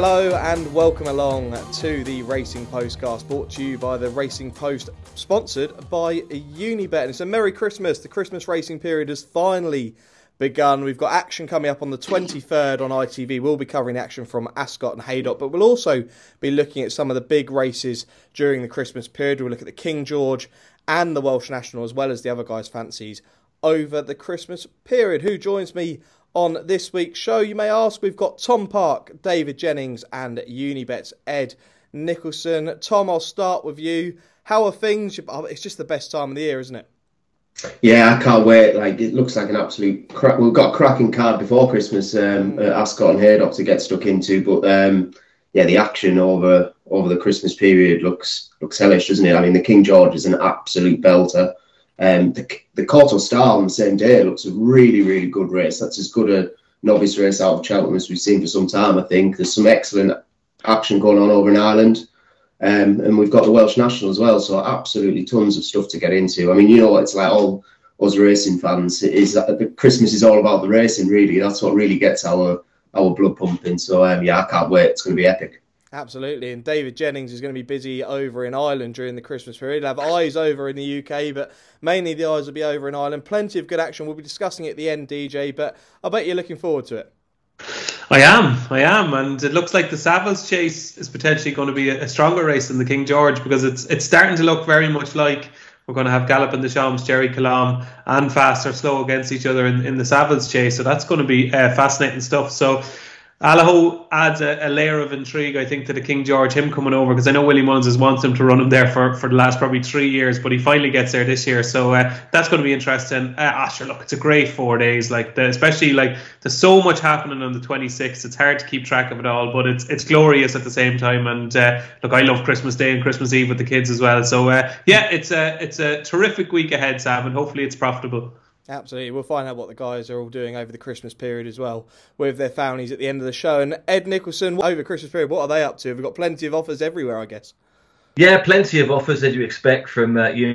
Hello and welcome along to the Racing Postcast, brought to you by the Racing Post, sponsored by Unibet. And it's a Merry Christmas. The Christmas racing period has finally begun. We've got action coming up on the 23rd on ITV. We'll be covering action from Ascot and Haydock, but we'll also be looking at some of the big races during the Christmas period. We'll look at the King George and the Welsh National, as well as the other guys' fancies over the Christmas period. Who joins me on this week's show? You may ask. We've got Tom Park, David Jennings and Unibet's Ed Nicholson. Tom, I'll start with you. How are things? It's just the best time of the year, isn't it? Yeah, I can't wait. It looks like an absolute crack. We've got a cracking card before Christmas at Ascot and Haydock to get stuck into, but the action over the Christmas period looks hellish, doesn't it? I mean, the King George is an absolute belter. The Courtauld Star on the same day looks a really, really good race. That's as good a novice race out of Cheltenham as we've seen for some time, I think. There's some excellent action going on over in Ireland. And we've got the Welsh National as well, so absolutely tons of stuff to get into. I mean, you know what it's like, all us racing fans, is that Christmas is all about the racing, really. That's what really gets our blood pumping. So, I can't wait. It's going to be epic. Absolutely, and David Jennings is going to be busy over in Ireland during the Christmas period. He'll have eyes over in the UK, but mainly the eyes will be over in Ireland. Plenty of good action. We'll be discussing it at the end, DJ, but I bet you're looking forward to it. I am, and it looks like the Savills Chase is potentially going to be a stronger race than the King George, because it's starting to look very much like we're going to have Galloping the Shams, Jerry Colombe and Fast or Slow against each other in the Savills Chase, so that's going to be fascinating stuff. So Allaho adds a layer of intrigue, I think, to the King George, him coming over, because I know Willie Mullins has wanted him to run him there for the last probably 3 years, but he finally gets there this year, so that's going to be interesting. Sure, look, it's a great 4 days, especially there's so much happening on the 26th, it's hard to keep track of it all, but it's glorious at the same time, and look, I love Christmas Day and Christmas Eve with the kids as well, so it's a terrific week ahead, Sam, and hopefully it's profitable. Absolutely. We'll find out what the guys are all doing over the Christmas period as well with their families at the end of the show. And Ed Nicholson, over Christmas period, what are they up to? We've got plenty of offers everywhere, I guess. Yeah, plenty of offers, as you expect from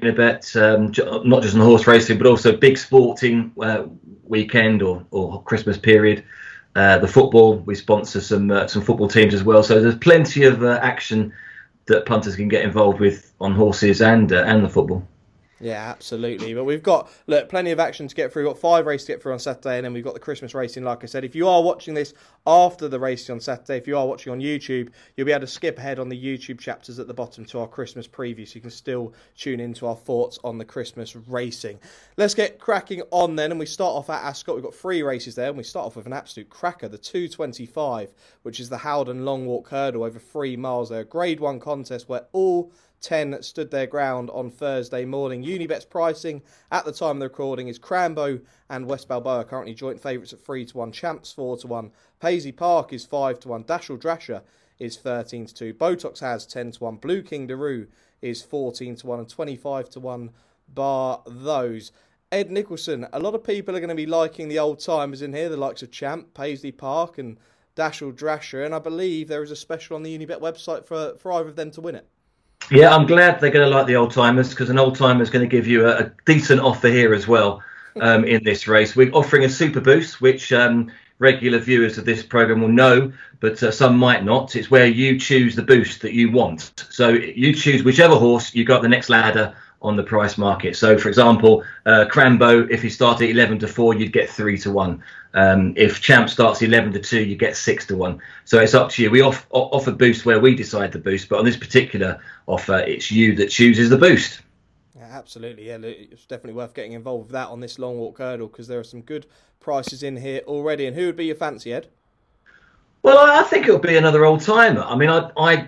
Unibet, not just on horse racing, but also big sporting weekend or Christmas period. The football, we sponsor some football teams as well. So there's plenty of action that punters can get involved with on horses and the football. Yeah, absolutely. But we've got, plenty of action to get through. We've got 5 races to get through on Saturday, and then we've got the Christmas racing, like I said. If you are watching this after the racing on Saturday, if you are watching on YouTube, you'll be able to skip ahead on the YouTube chapters at the bottom to our Christmas preview, so you can still tune into our thoughts on the Christmas racing. Let's get cracking on then, and we start off at Ascot. We've got 3 races there, and we start off with an absolute cracker, the 2:25, which is the Howden Long Walk Hurdle over 3 miles there. A Grade 1 contest where all 10 stood their ground on Thursday morning. Unibet's pricing at the time of the recording is Crambo and West Balboa currently joint favourites at 3-1, Champs 4-1, Paisley Park is 5-1, Dashel Drasher is 13-2, Botox has 10-1, Blue King Daru is 14-1 and 25-1 bar those. Ed Nicholson, a lot of people are going to be liking the old timers in here, the likes of Champ, Paisley Park and Dashel Drasher, and I believe there is a special on the Unibet website for either of them to win it. Yeah, I'm glad they're going to like the old timers, because an old timer is going to give you a decent offer here as well in this race. We're offering a super boost, which regular viewers of this programme will know, but some might not. It's where you choose the boost that you want. So you choose whichever horse you got the next ladder on the price market. So, for example, Crambo, if he started 11-4, you'd get 3-1. If Champ starts 11-2, you get 6-1. So it's up to you. We offer boost where we decide the boost, but on this particular offer, it's you that chooses the boost. Yeah, absolutely. Yeah, it's definitely worth getting involved with that on this Long Walk Hurdle, because there are some good prices in here already. And who would be your fancy, Ed? Well, I think it'll be another old timer. I mean,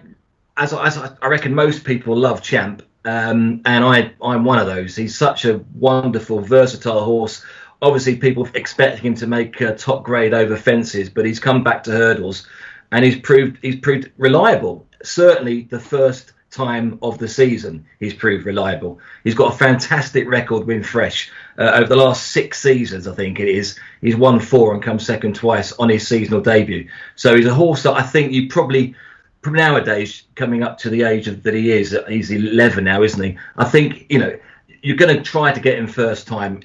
I reckon most people love Champ. And I'm one of those. He's such a wonderful, versatile horse. Obviously, people expecting him to make top grade over fences, but he's come back to hurdles, and he's proved reliable. Certainly, the first time of the season, he's proved reliable. He's got a fantastic record with Fresh over the last 6 seasons. I think it is. He's won 4 and come second twice on his seasonal debut. So he's a horse that I think you probably nowadays, coming up to the age that he is, he's 11 now, isn't he? I think, you're going to try to get him first time.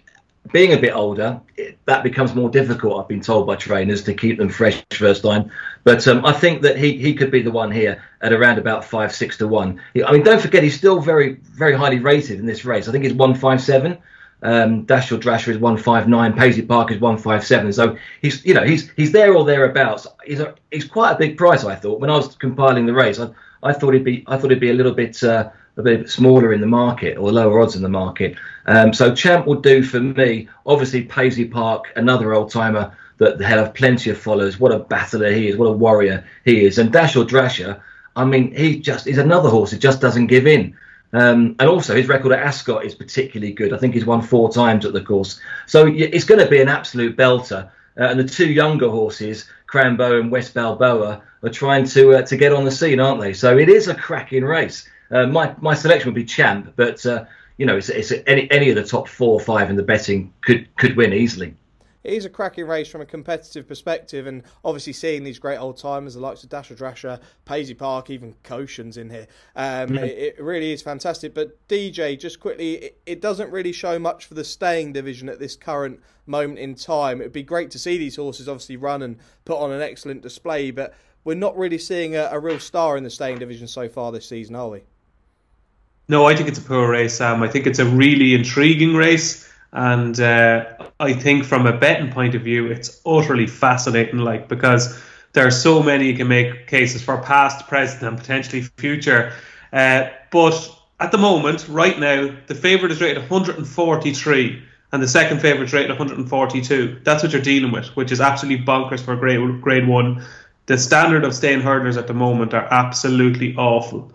being a bit older, that becomes more difficult, I've been told by trainers, to keep them fresh first time. But I think that he could be the one here at around about 5-6 to 1. I mean, don't forget, he's still very, very highly rated in this race. I think he's 157. Dashel Drasher is 159. Paisley Park is 157. So he's there or thereabouts. He's quite a big price, I thought. When I was compiling the race, I thought he'd be a little bit smaller in the market, or lower odds in the market. So Champ would do for me. Obviously, Paisley Park, another old timer that he'll have plenty of followers. What a battler he is! What a warrior he is! And Dashel Drasher, I mean, he's another horse who just doesn't give in. And also his record at Ascot is particularly good. I think he's won 4 times at the course. So it's going to be an absolute belter. And the 2 younger horses, Crambo and West Balboa, are trying to get on the scene, aren't they? So it is a cracking race. My selection would be Champ, but it's any of the top 4 or 5 in the betting could win easily. It is a cracking race from a competitive perspective, and obviously seeing these great old timers, the likes of Dashel Drasher, Paisley Park, even Cochen's in here. It really is fantastic. But DJ, just quickly, it doesn't really show much for the staying division at this current moment in time. It would be great to see these horses obviously run and put on an excellent display, but we're not really seeing a real star in the staying division so far this season, are we? No, I think it's a poor race, Sam. I think it's a really intriguing race. And I think from a betting point of view, it's utterly fascinating, because there are so many you can make cases for past, present and potentially future. But at the moment, right now, the favourite is rated 143 and the second favourite is rated 142. That's what you're dealing with, which is absolutely bonkers for grade 1. The standard of staying hurdlers at the moment are absolutely awful.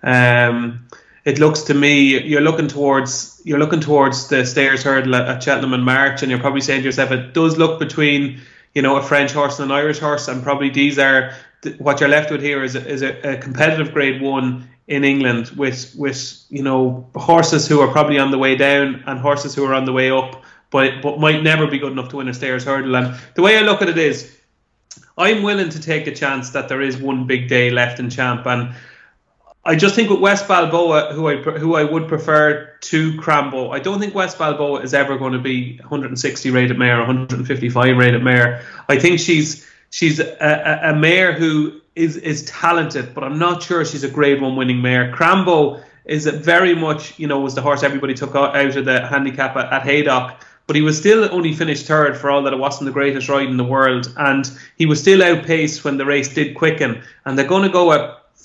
It looks to me you're looking towards the Stayers hurdle at Cheltenham in March, and you're probably saying to yourself, it does look between a French horse and an Irish horse, and probably these are what you're left with here is a competitive grade 1 in England with horses who are probably on the way down and horses who are on the way up, but might never be good enough to win a Stayers hurdle. And the way I look at it is, I'm willing to take a chance that there is one big day left in Champ, and I just think with West Balboa, who I would prefer to Crambo, I don't think West Balboa is ever going to be 160 rated mare, 155 rated mare. I think she's a mare who is talented, but I'm not sure she's a grade 1 winning mare. Crambo is very much, was the horse everybody took out of the handicap at Haydock, but he was still only finished 3rd for all that it wasn't the greatest ride in the world, and he was still outpaced when the race did quicken, and they're going to go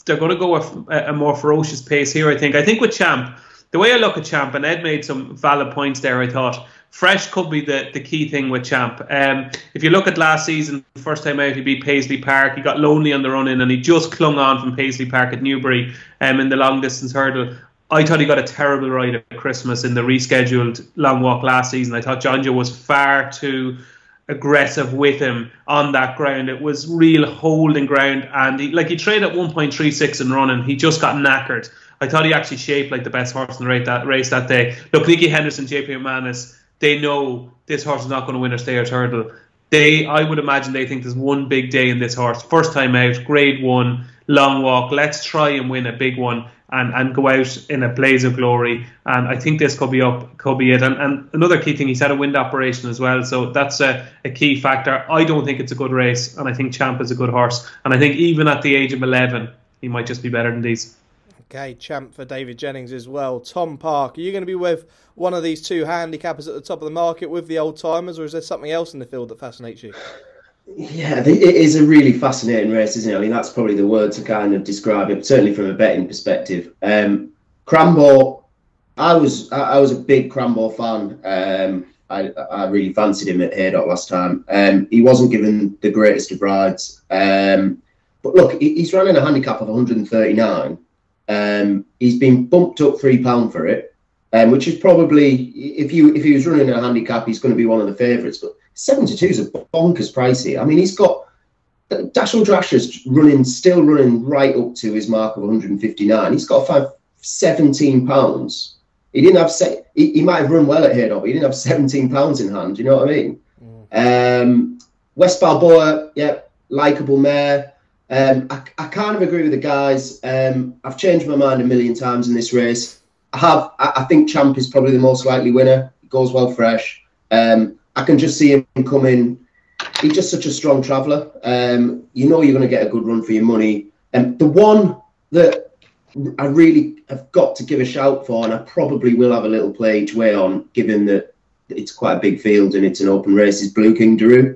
a more ferocious pace here, I think. I think with Champ, the way I look at Champ, and Ed made some valid points there, I thought, fresh could be the key thing with Champ. If you look at last season, first time out, he beat Paisley Park. He got lonely on the run-in, and he just clung on from Paisley Park at Newbury in the long-distance hurdle. I thought he got a terrible ride at Christmas in the rescheduled long walk last season. I thought John Joe was far too aggressive with him on that ground. It was real holding ground, and he trained at 1.36 and running. He just got knackered. I thought he actually shaped like the best horse in the race that day. Look, Nicky Henderson, JP McManus, they know this horse is not going to win a Stayers hurdle. I would imagine they think there's one big day in this horse. First time out, grade 1, long walk. Let's try and win a big one and go out in a blaze of glory. And I think this could be it. And another key thing, he's had a wind operation as well. So that's a key factor. I don't think it's a good race. And I think Champ is a good horse. And I think even at the age of 11, he might just be better than these. Okay, Champ for David Jennings as well. Tom Park, are you going to be with one of these 2 handicappers at the top of the market with the old timers, or is there something else in the field that fascinates you? Yeah, it is a really fascinating race, isn't it? I mean, that's probably the word to kind of describe it, certainly from a betting perspective. Crambo, I was a big Crambo fan. I really fancied him at Haydock last time. He wasn't given the greatest of rides. But look, he's running a handicap of 139. He's been bumped up £3 for it, which is probably, if he was running a handicap, he's going to be one of the favourites. But 7-2 is a bonkers pricey. I mean, he's got Dashel Drasher's still running right up to his mark of 159. He's got £17. He didn't have he might have run well at Haydock, but he didn't have £17 in hand. You know what I mean? West Balboa, yeah, likeable mare. I kind of agree with the guys. I've changed my mind a million times in this race. I think Champ is probably the most likely winner. It goes well fresh. I can just see him coming. He's just such a strong traveller. You know you're going to get a good run for your money. The one that I really have got to give a shout for, and I probably will have a little play each way on, given that it's quite a big field and it's an open race, is Blue King Daru.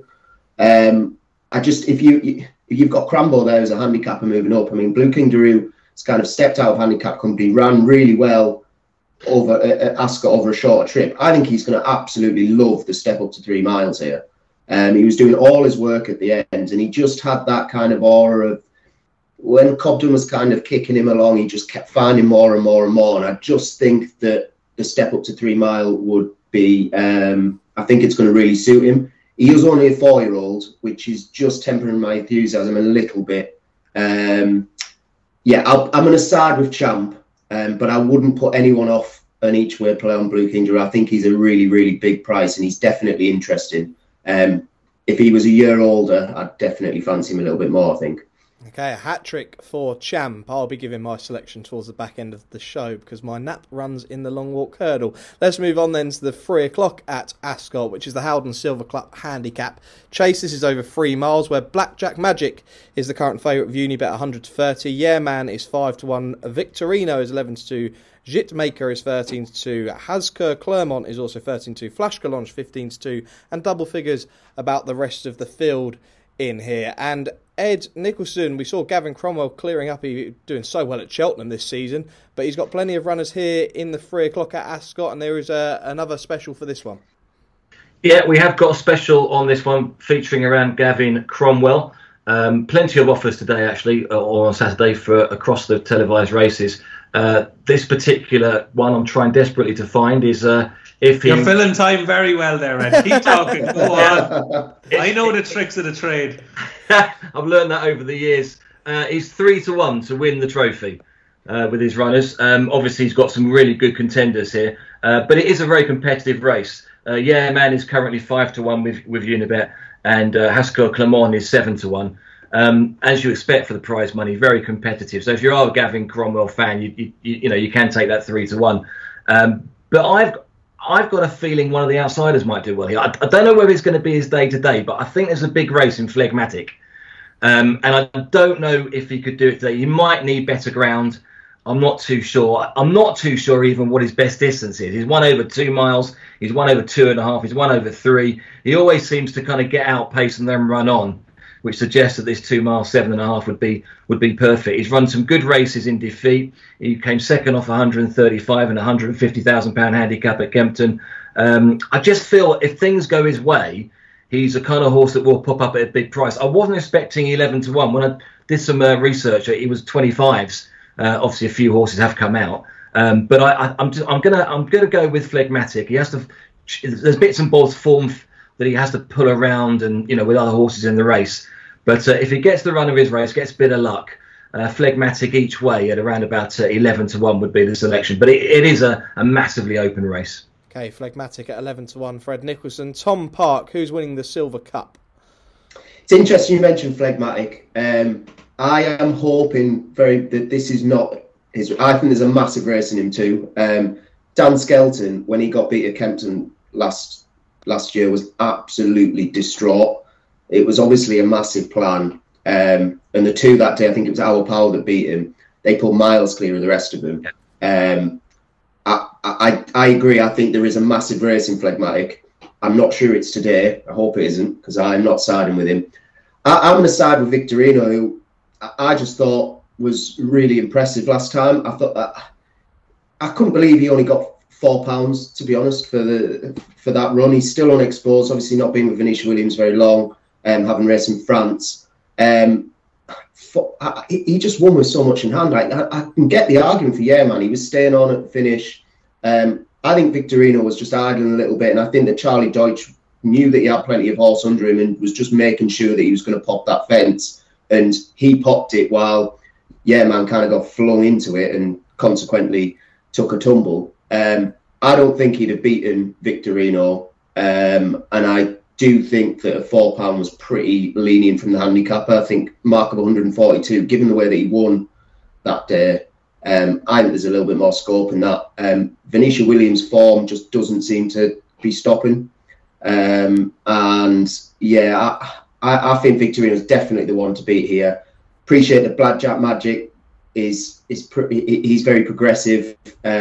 If you've got Crambo there as a handicapper moving up, I mean, Blue King Daru has kind of stepped out of handicap company, ran really well over at Ascot over a shorter trip. I think he's going to absolutely love the step up to 3 miles here. He was doing all his work at the end, and he just had that kind of aura of, when Cobden was kind of kicking him along, he just kept finding more and more and more. And I just think that the step up to 3 mile would be, I think it's going to really suit him. He is only a 4-year-old, which is just tempering my enthusiasm a little bit. I'm going to side with Champ, but I wouldn't put anyone off an each way play on Blue King Daru. I think he's a really, really big price, and he's definitely interesting. If he was a year older, I'd definitely fancy him a little bit more, I think. Okay, a hat-trick for Champ. I'll be giving my selection towards the back end of the show because my nap runs in the Long Walk Hurdle. Let's move on then to the 3 o'clock at Ascot, which is the Howden Silver Club Handicap Chase. This is over 3 miles, where Blackjack Magic is the current favourite with Unibet 100 to 30. Yeah Man is 5 to 1. Victorino is 11 to 2. Jitmaker is 13 to 2. Hasker Clermont is also 13 to 2. Flash Galange 15 to 2. And double figures about the rest of the field in here. And Ed Nicholson, we saw Gavin Cromwell clearing up. He's doing so well at Cheltenham this season, but he's got plenty of runners here in the 3 o'clock at Ascot, and there is another special for this one. Yeah, we have got a special on this one featuring around Gavin Cromwell. Plenty of offers today, actually, or on Saturday for across the televised races. This particular one I'm trying desperately to find is You're filling time very well there, Ed. Keep talking. Go on. I know the tricks of the trade. I've learned that over the years. He's 3 to 1 to win the trophy with his runners. Obviously, he's got some really good contenders here, but it is a very competitive race. Yeah Man is currently 5 to 1 with Unibet, and Haskell Clermont is 7 to 1. As you expect for the prize money, very competitive. So if you are a Gavin Cromwell fan, you can take that 3 to 1. But I've got a feeling one of the outsiders might do well here. I don't know whether it's going to be his day to day, but I think there's a big race in Phlegmatic. And I don't know if he could do it today. He might need better ground. I'm not too sure. I'm not too sure even what his best distance is. He's won over 2 miles. He's won over 2.5. He's won over 3. He always seems to kind of get outpaced and then run on, which suggests that this 2 miles, 7.5 would be perfect. He's run some good races in defeat. He came second off 135 and £150,000 handicap at Kempton. I just feel if things go his way, he's a kind of horse that will pop up at a big price. I wasn't expecting 11 to 1. When I did some research, it was 25s. Obviously, a few horses have come out, but I'm gonna go with Phlegmatic. He has to. There's bits and bobs form that he has to pull around, and with other horses in the race. But if he gets the run of his race, gets a bit of luck, Phlegmatic each way at around about 11 to 1 would be the selection. But it is a massively open race. Okay, Phlegmatic at 11 to 1. Fred Nicholson. Tom Park, who's winning the Silver Cup? It's interesting you mentioned Phlegmatic. I am hoping that this is not his. I think there's a massive race in him too. Dan Skelton, when he got beat at Kempton last year, was absolutely distraught. It was obviously a massive plan. And the two that day, I think it was Our Power that beat him. They put miles clear of the rest of them. I agree. I think there is a massive race in Phlegmatic. I'm not sure it's today. I hope it isn't, because I'm not siding with him. I'm going to side with Victorino, who I just thought was really impressive last time. I thought I couldn't believe he only got £4, to be honest, for that run. He's still unexposed, obviously not been with Venetia Williams very long, having raced in France. He just won with so much in hand. I can get the argument for Man. He was staying on at the finish. I think Victorino was just idling a little bit, and I think that Charlie Deutsch knew that he had plenty of horse under him and was just making sure that he was going to pop that fence. And he popped it while Man kind of got flung into it and consequently took a tumble. I don't think he'd have beaten Victorino. And I do think that a £4 was pretty lenient from the handicapper. I think mark of 142, given the way that he won that day, I think there's a little bit more scope in that. Venetia Williams' form just doesn't seem to be stopping. And yeah, I think Victorino's definitely the one to beat here. Appreciate that Blackjack Magic he's very progressive.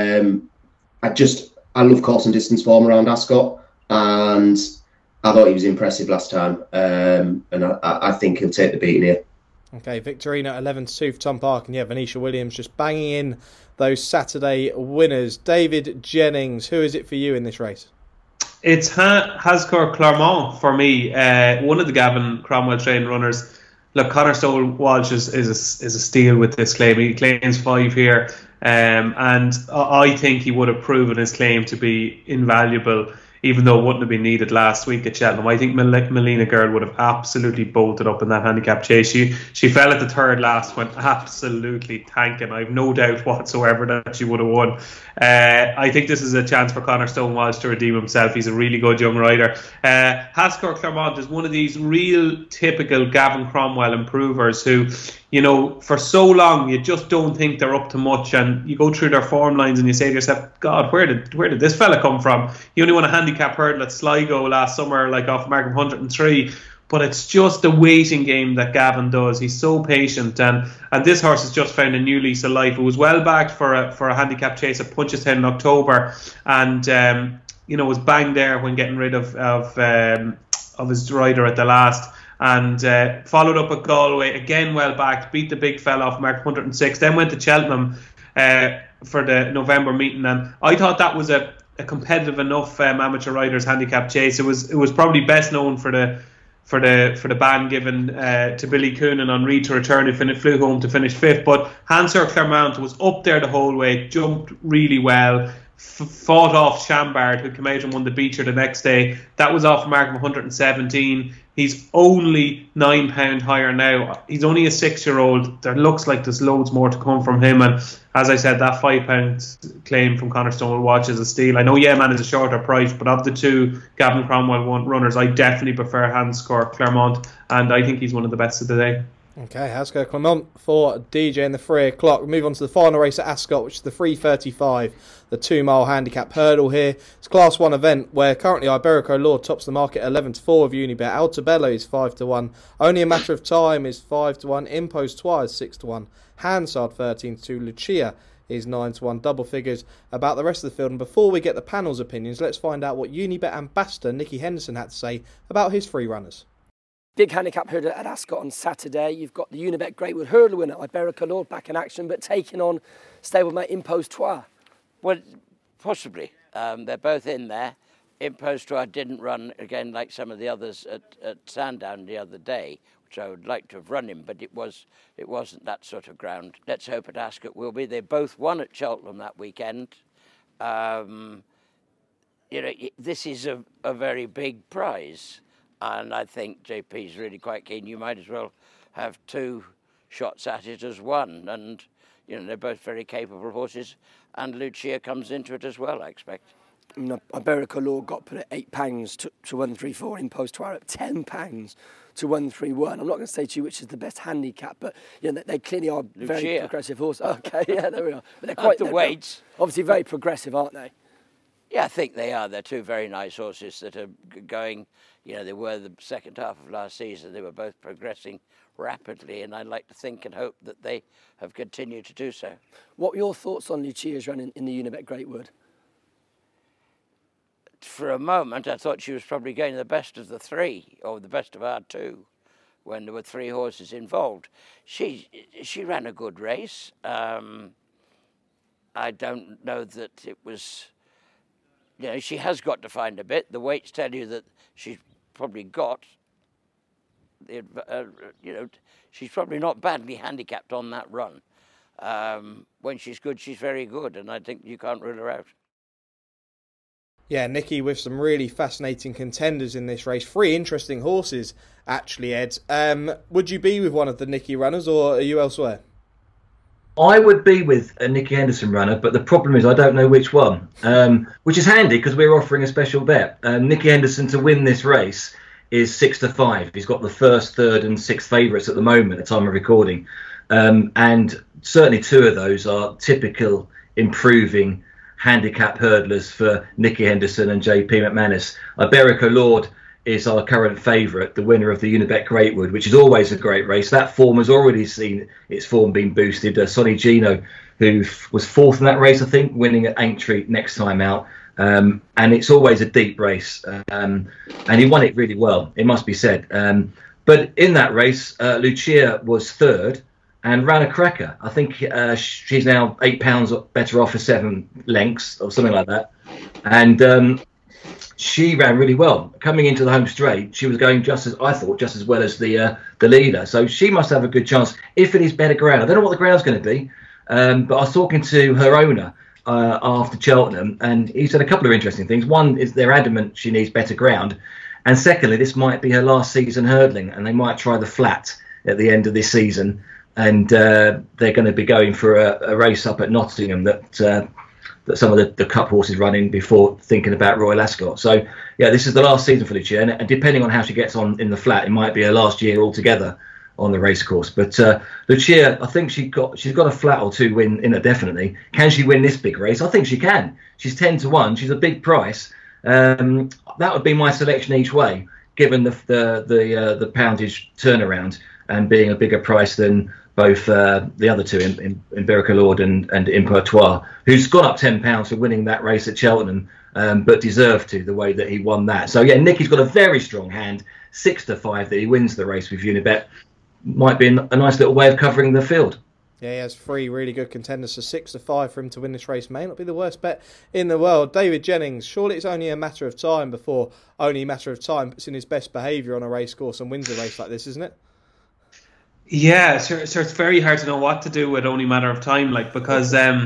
I love course and distance form around Ascot, and I thought he was impressive last time. And I think he'll take the beating here. Okay, Victorino 11-2 for Tom Park, and yeah, Venetia Williams just banging in those Saturday winners. David Jennings, who is it for you in this race? It's Hascour Clermont for me, one of the Gavin Cromwell trained runners. Look, Conor Stowell-Walsh is a steal with this claim. He claims 5 here, and I think he would have proven his claim to be invaluable, even though it wouldn't have been needed last week at Cheltenham. I think Melina Girl would have absolutely bolted up in that handicap chase. She fell at the third last, went absolutely tanking. I have no doubt whatsoever that she would have won. I think this is a chance for Conor Stowell-Walsh to redeem himself. He's a really good young rider. Hascour Clermont is one of these real typical Gavin Cromwell improvers who, for so long you just don't think they're up to much, and you go through their form lines and you say to yourself, God, where did this fella come from? He only won a handicap hurdle at Sligo last summer, like off a mark of 103. But it's just the waiting game that Gavin does. He's so patient, and this horse has just found a new lease of life. It was well backed for a handicap chase at Punchestown in October, and was banged there when getting rid of his rider at the last. And followed up at Galway, again well backed, beat the big fella off mark 106, then went to Cheltenham for the November meeting, and I thought that was a competitive enough amateur riders handicap chase. It was probably best known for the ban given to Billy Coonan on Reed to return, who flew home to finish 5th. But Hascour Clermont was up there the whole way, jumped really well, fought off Chambard, who came out and won the Beecher the next day. That was off a mark of 117. He's only £9 higher now. He's only a 6-year-old. There looks like there's loads more to come from him. And as I said, that £5 claim from Conor Stowell-Walsh is a steal. I know Man is a shorter price, but of the two Gavin Cromwell runners, I definitely prefer Hascour Clermont, and I think he's one of the best of the day. Okay, Hascour Clermont for DJ in the 3 o'clock. We move on to the final race at Ascot, which is the 3:35, the 2-mile handicap hurdle here. It's a Class 1 event where currently Iberico Lord tops the market 11-4 with Unibet. Altabello is 5-1. Only a Matter of Time is 5-1. Impostoir is 6-1. Hansard 13-2. Lucia is 9-1. Double figures about the rest of the field. And before we get the panel's opinions, let's find out what Unibet ambassador Nicky Henderson had to say about his free runners. Big handicap hurdle at Ascot on Saturday. You've got the Unibet Greatwood hurdle winner, Iberico Lord, back in action, but taking on stablemate Impostoir. Well, possibly. They're both in there. Impostoir didn't run, again, like some of the others at Sandown the other day, which I would like to have run him, but it wasn't that sort of ground. Let's hope at Ascot will be. They both won at Cheltenham that weekend. This is a very big prize. And I think JP's really quite keen. You might as well have 2 shots at it as one. And, they're both very capable horses. And Lucia comes into it as well, I expect. Iberico Lord got put at £8 to 134. Impostoir at £10 to 131. I'm not going to say to you which is the best handicap, but they clearly are very progressive horses. Okay, yeah, there we are. But they're quite the weights. Obviously very progressive, aren't they? Yeah, I think they are. They're 2 very nice horses that are going. They were the second half of last season. They were both progressing rapidly, and I'd like to think and hope that they have continued to do so. What were your thoughts on Lucia's run in the Unibet Greatwood? For a moment, I thought she was probably going the best of the 3, or the best of our 2, when there were 3 horses involved. She ran a good race. I don't know that it was... she has got to find a bit. The weights tell you that she's probably got... she's probably not badly handicapped on that run. When she's good, she's very good, and I think you can't rule her out. Yeah, Nicky with some really fascinating contenders in this race. 3 interesting horses, actually, Ed. Would you be with one of the Nicky runners, or are you elsewhere? I would be with a Nicky Henderson runner, but the problem is I don't know which one, which is handy because we're offering a special bet. Nicky Henderson to win this race is 6-5. He's got the 1st, 3rd and 6th favourites at the moment at the time of recording. And certainly 2 of those are typical improving handicap hurdlers for Nicky Henderson and JP McManus. Iberico Lord is our current favourite, the winner of the Unibet Greatwood, which is always a great race. That form has already seen its form being boosted. Sonny Gino, who was fourth in that race, I think, winning at Aintree next time out. And it's always a deep race. And he won it really well, it must be said. But in that race, Lucia was third and ran a cracker. I think she's now £8 better off for 7 lengths or something like that. And she ran really well. Coming into the home straight, she was going just as well as the leader. So she must have a good chance if it is better ground. I don't know what the ground's going to be, but I was talking to her owner after Cheltenham, and he said a couple of interesting things. One is they're adamant she needs better ground, and secondly, this might be her last season hurdling, and they might try the flat at the end of this season, and they're going to be going for a race up at Nottingham that some of the cup horses run in before thinking about Royal Ascot. So yeah, this is the last season for Lucia, and depending on how she gets on in the flat, it might be her last year altogether on the race course. But Lucia, I think she's got a flat or two win in her definitely. Can she win this big race? I think she can. She's 10-1. She's a big price. That would be my selection each way, given the poundage turnaround and being a bigger price than both the other two, in Iberico Lord and Impertoire, who's gone up £10 for winning that race at Cheltenham, but deserved to, the way that he won that. So yeah, Nicky's got a very strong hand, 6-5 that he wins the race with Unibet. Might be a nice little way of covering the field. Yeah, he has 3 really good contenders, so 6-5 for him to win this race may not be the worst bet in the world. David Jennings, surely it's only a matter of time before Only Matter of Time puts in his best behaviour on a race course and wins a race like this, isn't it? Yeah, sure. It's very hard to know what to do with Only Matter of Time, because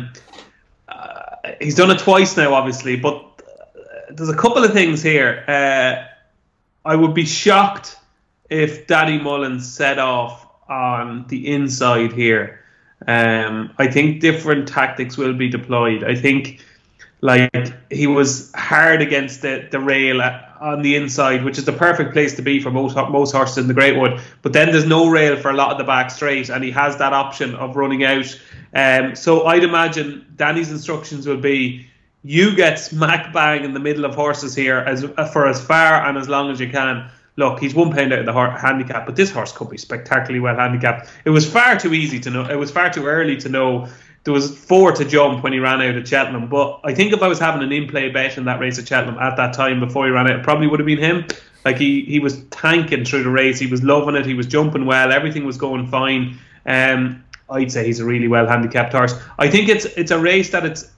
he's done it twice now, obviously. But there's a couple of things here. I would be shocked if Danny Mullins set off on the inside here. I think different tactics will be deployed. I think he was hard against the rail on the inside, which is the perfect place to be for most horses in the Greatwood. But then there's no rail for a lot of the back straight, and he has that option of running out. So I'd imagine Danny's instructions will be, you get smack bang in the middle of horses here for as far and as long as you can. Look, he's £1 out of the handicap, but this horse could be spectacularly well handicapped. It was far too easy to know. It was far too early to know. There was 4 to jump when he ran out at Cheltenham. But I think if I was having an in-play bet in that race at Cheltenham at that time before he ran out, it probably would have been him. He was tanking through the race. He was loving it. He was jumping well. Everything was going fine. I'd say he's a really well handicapped horse. I think it's a race that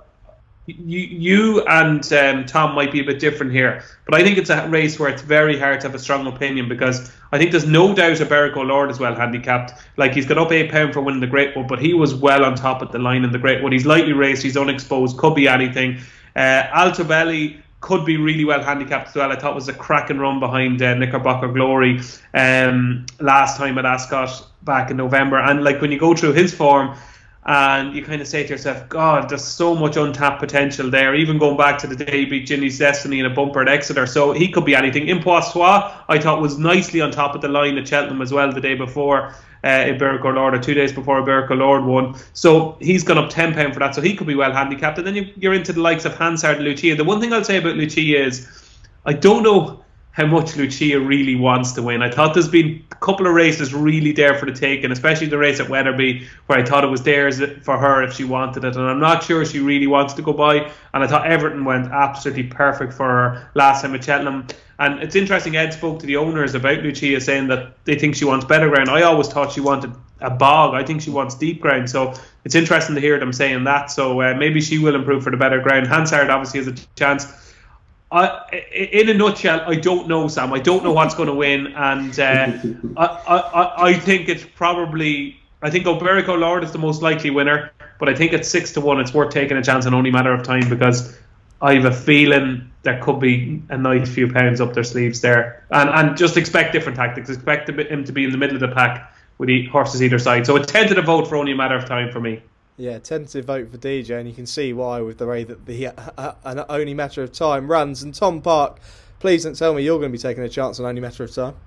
you and Tom might be a bit different here, but I think it's a race where it's very hard to have a strong opinion, because I think there's no doubt Iberico Lord is well handicapped. He's got up £8 for winning the Greatwood, but he was well on top of the line in the Greatwood. He's lightly raced, he's unexposed, could be anything. Altobelli could be really well handicapped as well. I thought it was a cracking run behind Knickerbocker Glory last time at Ascot back in November. And when you go through his form, and you kind of say to yourself, God, there's so much untapped potential there, even going back to the day he beat Ginny's Destiny in a bumper at Exeter. So he could be anything. Impostois, I thought, was nicely on top of the line at Cheltenham as well the day before Iberico Lord, or 2 days before Iberico Lord won. So he's gone up £10 for that, so he could be well handicapped. And then you're into the likes of Hansard and Lucia. The one thing I'll say about Lucia is, I don't know how much Lucia really wants to win. I thought there's been a couple of races really there for the taking, especially the race at Wetherby, where I thought it was theirs for her if she wanted it, and I'm not sure she really wants to go by. And I thought Everton went absolutely perfect for her last time at Cheltenham. And it's interesting, Ed spoke to the owners about Lucia, saying that they think she wants better ground. I always thought she wanted a bog. I think she wants deep ground, so it's interesting to hear them saying that. So maybe she will improve for the better ground. Hansard obviously has a chance. In a nutshell, I don't know, Sam. I don't know what's going to win, and I think it's probably. I think Iberico Lord is the most likely winner, but I think at 6-1, it's worth taking a chance on Only Matter of Time, because I have a feeling there could be a nice few pounds up their sleeves there, and just expect different tactics. Expect him to be in the middle of the pack with the horses either side. So a tentative vote for Only a Matter of Time for me. Yeah, tentative vote for DJ, and you can see why with the way that the an Only Matter of Time runs. And Tom Park, please don't tell me you're going to be taking a chance on Only Matter of Time.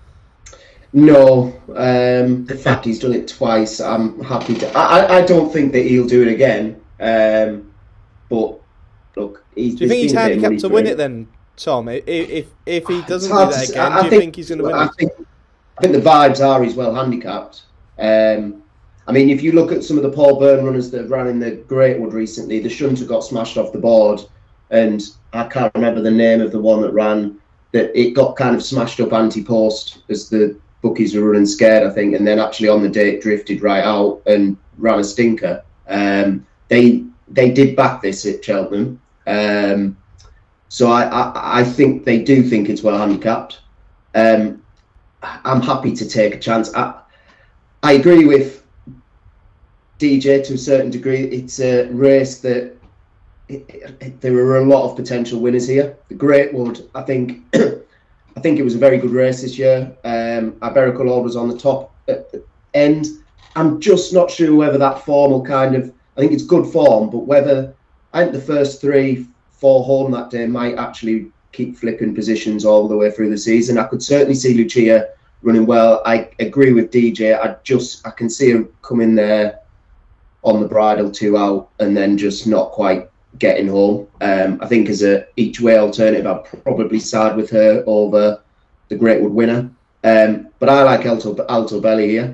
No, the fact he's done it twice, I'm happy to. I don't think that he'll do it again. But look, do you think he's handicapped to win it then, Tom? If he doesn't do that again, do you think he's going to win it? I think the vibes are he's well handicapped. I mean, if you look at some of the Paul Byrne runners that have ran in the Greatwood recently, the shunter got smashed off the board, and I can't remember the name of the one that ran, that it got kind of smashed up anti-post as the bookies were running scared, I think, and then actually on the day it drifted right out and ran a stinker. They did back this at Cheltenham. So I think they do think it's well handicapped. I'm happy to take a chance. I agree with DJ to a certain degree. It's a race that there are a lot of potential winners here. The Greatwood, I think it was a very good race this year. Iberico Lord was on the top at the end. I'm just not sure whether that form will I think it's good form, but whether I think the first 3-4 home that day might actually keep flipping positions all the way through the season. I could certainly see Lucia running well. I agree with DJ. I can see her coming there on the bridle 2 out and then just not quite getting home. I think as a each way alternative, I'd probably side with her over the Greatwood winner. But I like Alto Belly here.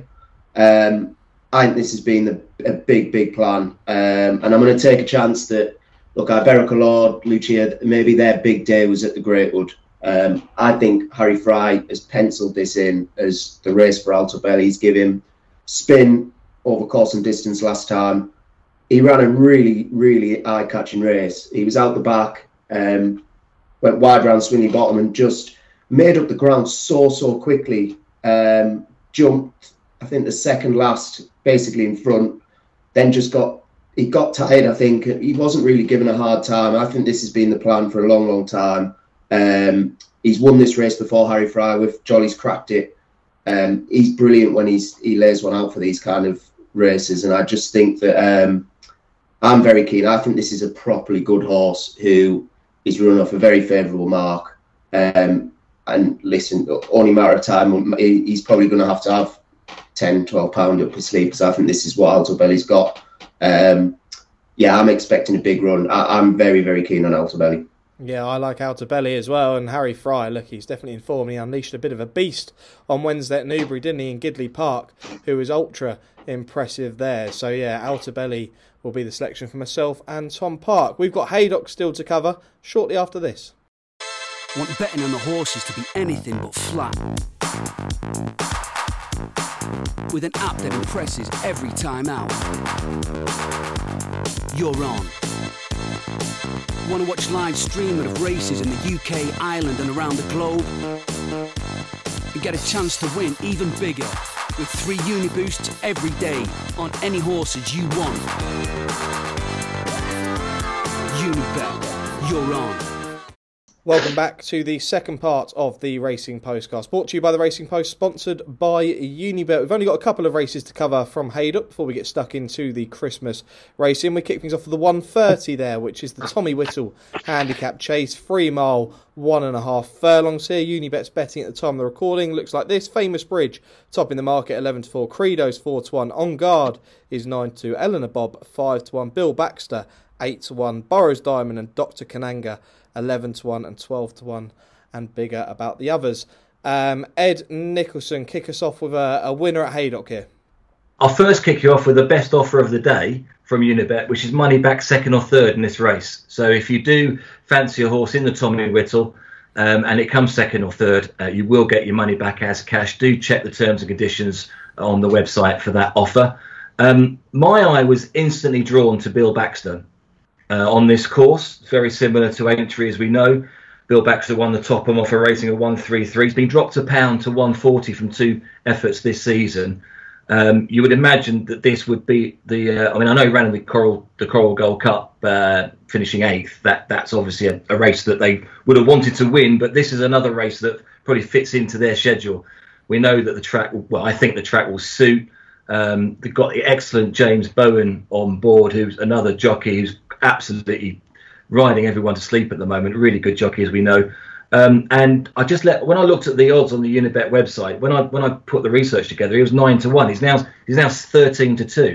I think this has been a big plan. And I'm going to take a chance that, look, Iberico Lord, Lucia, maybe their big day was at the Greatwood. I think Harry Fry has penciled this in as the race for Alto Belly. He's given him spin over course and distance last time. He ran a really eye-catching race. He was out the back, went wide round swingy bottom and just made up the ground so quickly. Jumped, I think, the second last, basically in front. Then he got tired, I think. He wasn't really given a hard time. I think this has been the plan for a long time. He's won this race before, Harry Fry, with Jolly's cracked it. He's brilliant when he lays one out for these kind of races, and I just think that I'm very keen. I think this is a properly good horse who is running off a very favourable mark. And listen, only a matter of time, he's probably going to have £10-12 up his sleeve, because I think this is what Alto Belly's got. I'm expecting a big run. I'm very keen on Alto Belly. Yeah, I like Alto Belly as well, and Harry Fry, look, he's definitely in form. He unleashed a bit of a beast on Wednesday at Newbury, didn't he, in Gidley Park, who was ultra impressive there. So yeah, Alto Belly will be the selection for myself and Tom Park. We've got Haydock still to cover shortly after this. Want betting on the horses to be anything but flat? With an app that impresses every time out. You're on. Want to watch live streaming of races in the UK, Ireland and around the globe? And get a chance to win even bigger with 3 Uniboosts every day on any horses you want. Unibet, you're on. Welcome back to the second part of the Racing Postcast, brought to you by the Racing Post, sponsored by Unibet. We've only got a couple of races to cover from Haydock before we get stuck into the Christmas racing. We kick things off with the 130 there, which is the Tommy Whittle handicap chase, 3 mile, 1.5 furlongs here. Unibet's betting at the time of the recording looks like this: Famous Bridge topping the market 11-4, Credo's 4-1, On Guard is 9-2, Eleanor Bob 5-1, Bill Baxter 8-1, Burrows Diamond and Dr. Kananga 11-1 and 12-1, and bigger about the others. Ed Nicholson, kick us off with a winner at Haydock here. I'll first kick you off with the best offer of the day from Unibet, which is money back second or third in this race. So if you do fancy a horse in the Tommy Whittle and it comes second or third, you will get your money back as cash. Do check the terms and conditions on the website for that offer. My eye was instantly drawn to Bill Baxter. On this course, very similar to Aintree, as we know. Bill Baxter won the Topham off a rating of 133. He's been dropped £1 to 140 from 2 efforts this season. You would imagine that this would be the. I know he ran in the Coral Gold Cup, finishing 8th. That's obviously a race that they would have wanted to win, but this is another race that probably fits into their schedule. We know that the track. Well, I think the track will suit. They've got the excellent James Bowen on board, who's another jockey who's absolutely riding everyone to sleep at the moment. Really good jockey, as we know. And I just when I looked at the odds on the Unibet website, when I put the research together, he was 9-1. He's now 13-2.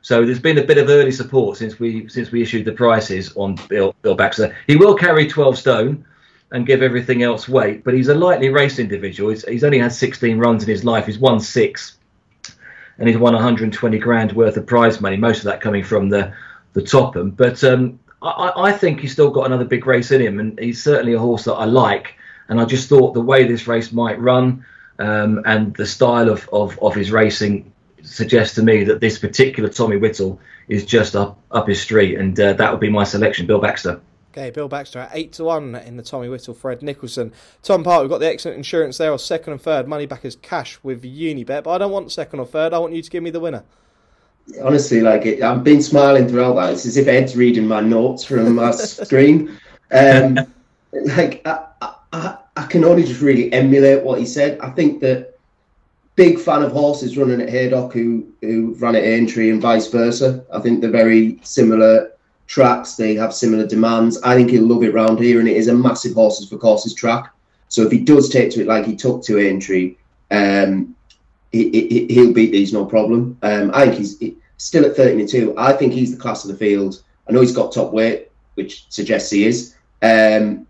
So there's been a bit of early support since we issued the prices on Bill Baxter. He will carry 12 stone and give everything else weight, but he's a lightly raced individual. He's only had 16 runs in his life. He's won 6, and he's won 120 grand worth of prize money, most of that coming from the Topham. But I think he's still got another big race in him, and he's certainly a horse that I like. And I just thought the way this race might run and the style of his racing suggests to me that this particular Tommy Whittle is just up his street, and that would be my selection, Bill Baxter. Okay, Bill Baxter at 8-1 in the Tommy Whittle, Fred Nicholson. Tom Park, we've got the excellent insurance there, or second and third, money back as cash with Unibet, but I don't want second or third, I want you to give me the winner. Honestly, I've been smiling throughout that. It's as if Ed's reading my notes from my screen. I can only just really emulate what he said. I think that big fan of horses running at Haydock who ran at Aintree and vice versa. I think they're very similar tracks. They have similar demands. I think he'll love it round here, and it is a massive horses for courses track. So if he does take to it like he took to Aintree, he'll beat these no problem. I think he's still at 13-2. I think he's the class of the field. I know he's got top weight, which suggests he is. The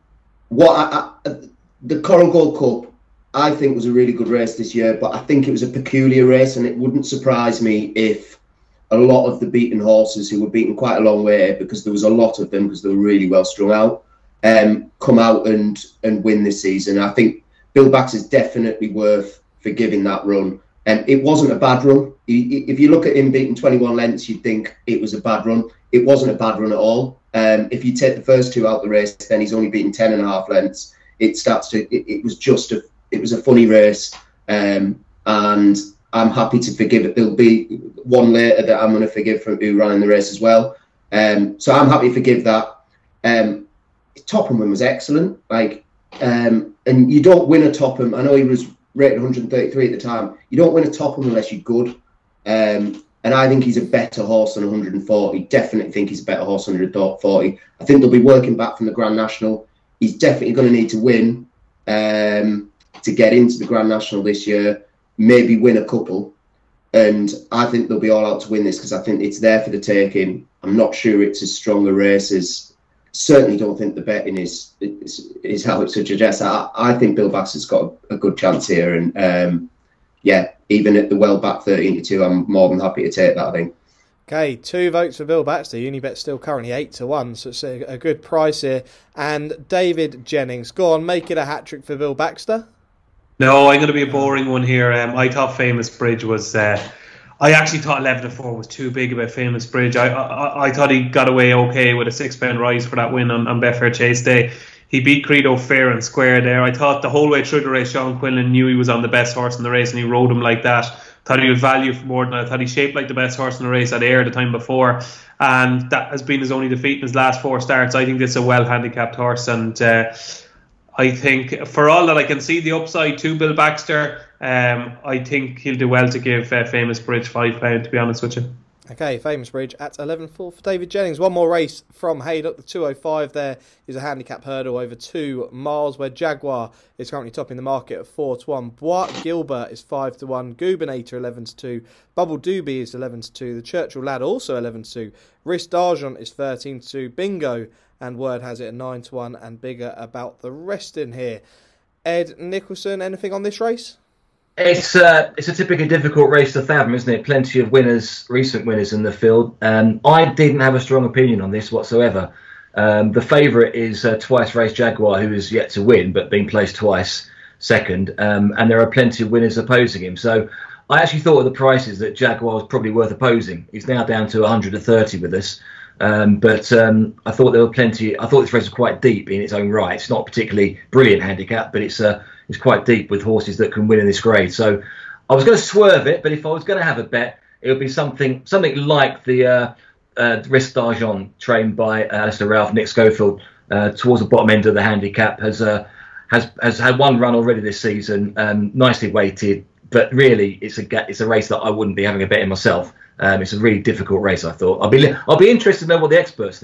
Coral Gold Cup, I think, was a really good race this year, but I think it was a peculiar race, and it wouldn't surprise me if a lot of the beaten horses who were beaten quite a long way, because there was a lot of them because they were really well strung out, come out and win this season. I think Bill Baxter is definitely worth forgiving that run. It wasn't a bad run. If you look at him beating 21 lengths, you'd think it was a bad run. It wasn't a bad run at all. If you take the first two out the race, then he's only beaten 10.5 lengths. It was a funny race, and I'm happy to forgive it. There'll be one later that I'm going to forgive from who ran in the race as well. So I'm happy to forgive that. Topham was excellent. And you don't win a Topham. I know he was rated 133 at the time. You don't win a Topham unless you're good. And I think he's a better horse than 140. Definitely think he's a better horse than 140. I think they'll be working back from the Grand National. He's definitely going to need to win to get into the Grand National this year. Maybe win a couple. And I think they'll be all out to win this because I think it's there for the taking. I'm not sure it's as strong a race as... Certainly don't think the betting is how it suggests. I think Bill Baxter's got a good chance here, and even at the well back 13-2, I'm more than happy to take that, I think. Okay, 2 votes for Bill Baxter. Unibet's still currently 8-1, so it's a good price here. And David Jennings, go on, make it a hat trick for Bill Baxter. No, I'm going to be a boring one here. I thought Famous Bridge was. I actually thought 11-4 was too big about Famous Bridge. I thought he got away okay with a £6 rise for that win on Betfair Chase Day. He beat Credo fair and square there. I thought the whole way through the race, Sean Quinlan knew he was on the best horse in the race, and he rode him like that. Thought he was value for more than that. I thought he shaped like the best horse in the race at Ayr the time before, and that has been his only defeat in his last 4 starts. I think this is a well handicapped horse, and I think for all that I can see the upside to Bill Baxter, I think he'll do well to give Famous Bridge £5, to be honest with you. Okay, Famous Bridge at 11-4 for David Jennings. One more race from Haydock. The 205 there is a handicap hurdle over 2 miles where Jaguar is currently topping the market at 4-1. Bois Gilbert is 5-1. Goubinator 11-2. Bubble Doobie is 11-2. The Churchill Lad also 11-2. Risque d'Argent is 13-2. Bingo and Word Has It at 9-1, and bigger about the rest in here. Ed Nicholson, anything on this race? It's a typically difficult race to fathom, isn't it? Plenty of winners, recent winners in the field. I didn't have a strong opinion on this whatsoever. The favourite is Twice Race Jaguar, who is yet to win, but being placed twice second. And there are plenty of winners opposing him. So I actually thought of the prices that Jaguar was probably worth opposing. He's now down to 130 with us. But I thought there were plenty. I thought this race was quite deep in its own right. It's not a particularly brilliant handicap, but it's quite deep with horses that can win in this grade. So I was going to swerve it, but if I was going to have a bet, it would be something like the Risque d'Argent, trained by Alistair Ralph. Nick Schofield towards the bottom end of the handicap has had one run already this season, nicely weighted. But really, it's a race that I wouldn't be having a bet in myself. It's a really difficult race, I thought. I'll be interested to know what the experts think.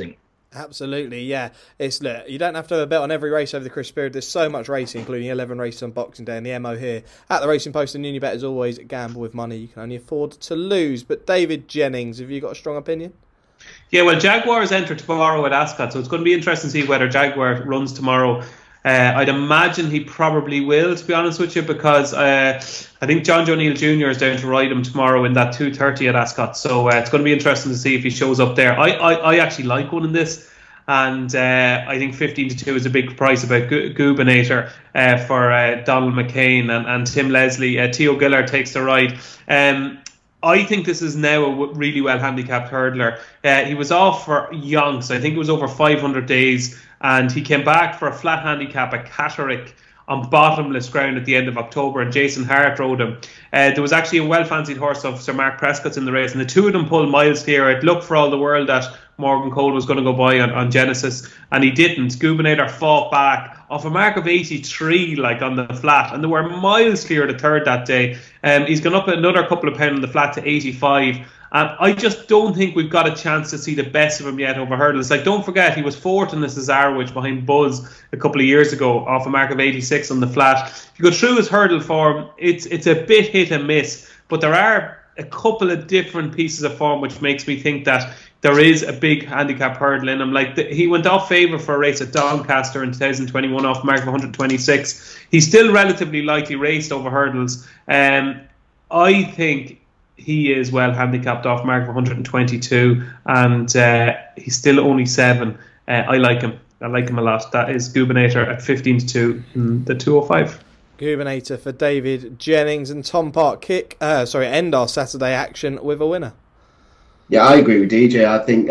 Absolutely, yeah. Look, you don't have to have a bet on every race over the Christmas period. There's so much racing, including 11 races on Boxing Day, and the MO here at the Racing Post and Unibet is always gamble with money you can only afford to lose. But David Jennings, have you got a strong opinion? Yeah, well, Jaguars enter tomorrow at Ascot, so it's going to be interesting to see whether Jaguar runs tomorrow. I'd imagine he probably will, to be honest with you, because I think John Joe Neal Jr. is down to ride him tomorrow in that 2:30 at Ascot. So it's going to be interesting to see if he shows up there. I actually like winning this, and I think 15-2 is a big price about Gubinator for Donald McCain and Tim Leslie. Theo Gillard takes the ride. I think this is now a really well handicapped hurdler. He was off for yonks. I think it was over 500 days. And he came back for a flat handicap at Catterick on bottomless ground at the end of October, and Jason Hart rode him. There was actually a well-fancied horse of Sir Mark Prescott's in the race, and the two of them pulled miles clear. It looked for all the world that Morgan Cole was going to go by on Genesis, and he didn't. Gubinator fought back off a mark of 83, like on the flat, and they were miles clear of the third that day. He's gone up another couple of pounds on the flat to 85. And I just don't think we've got a chance to see the best of him yet over hurdles. Like, don't forget, he was fourth in the Cesarewitch behind Buzz a couple of years ago off a mark of 86 on the flat. If you go through his hurdle form, it's a bit hit and miss. But there are a couple of different pieces of form which makes me think that there is a big handicap hurdle in him. Like, he went off favour for a race at Doncaster in 2021 off a mark of 126. He's still relatively lightly raced over hurdles. I think he is well handicapped off mark of 122, and he's still only 7. I like him. I like him a lot. That is Gubinator at 15-2 in the 205. Gubinator for David Jennings, and Tom Park end our Saturday action with a winner. Yeah, I agree with DJ. I think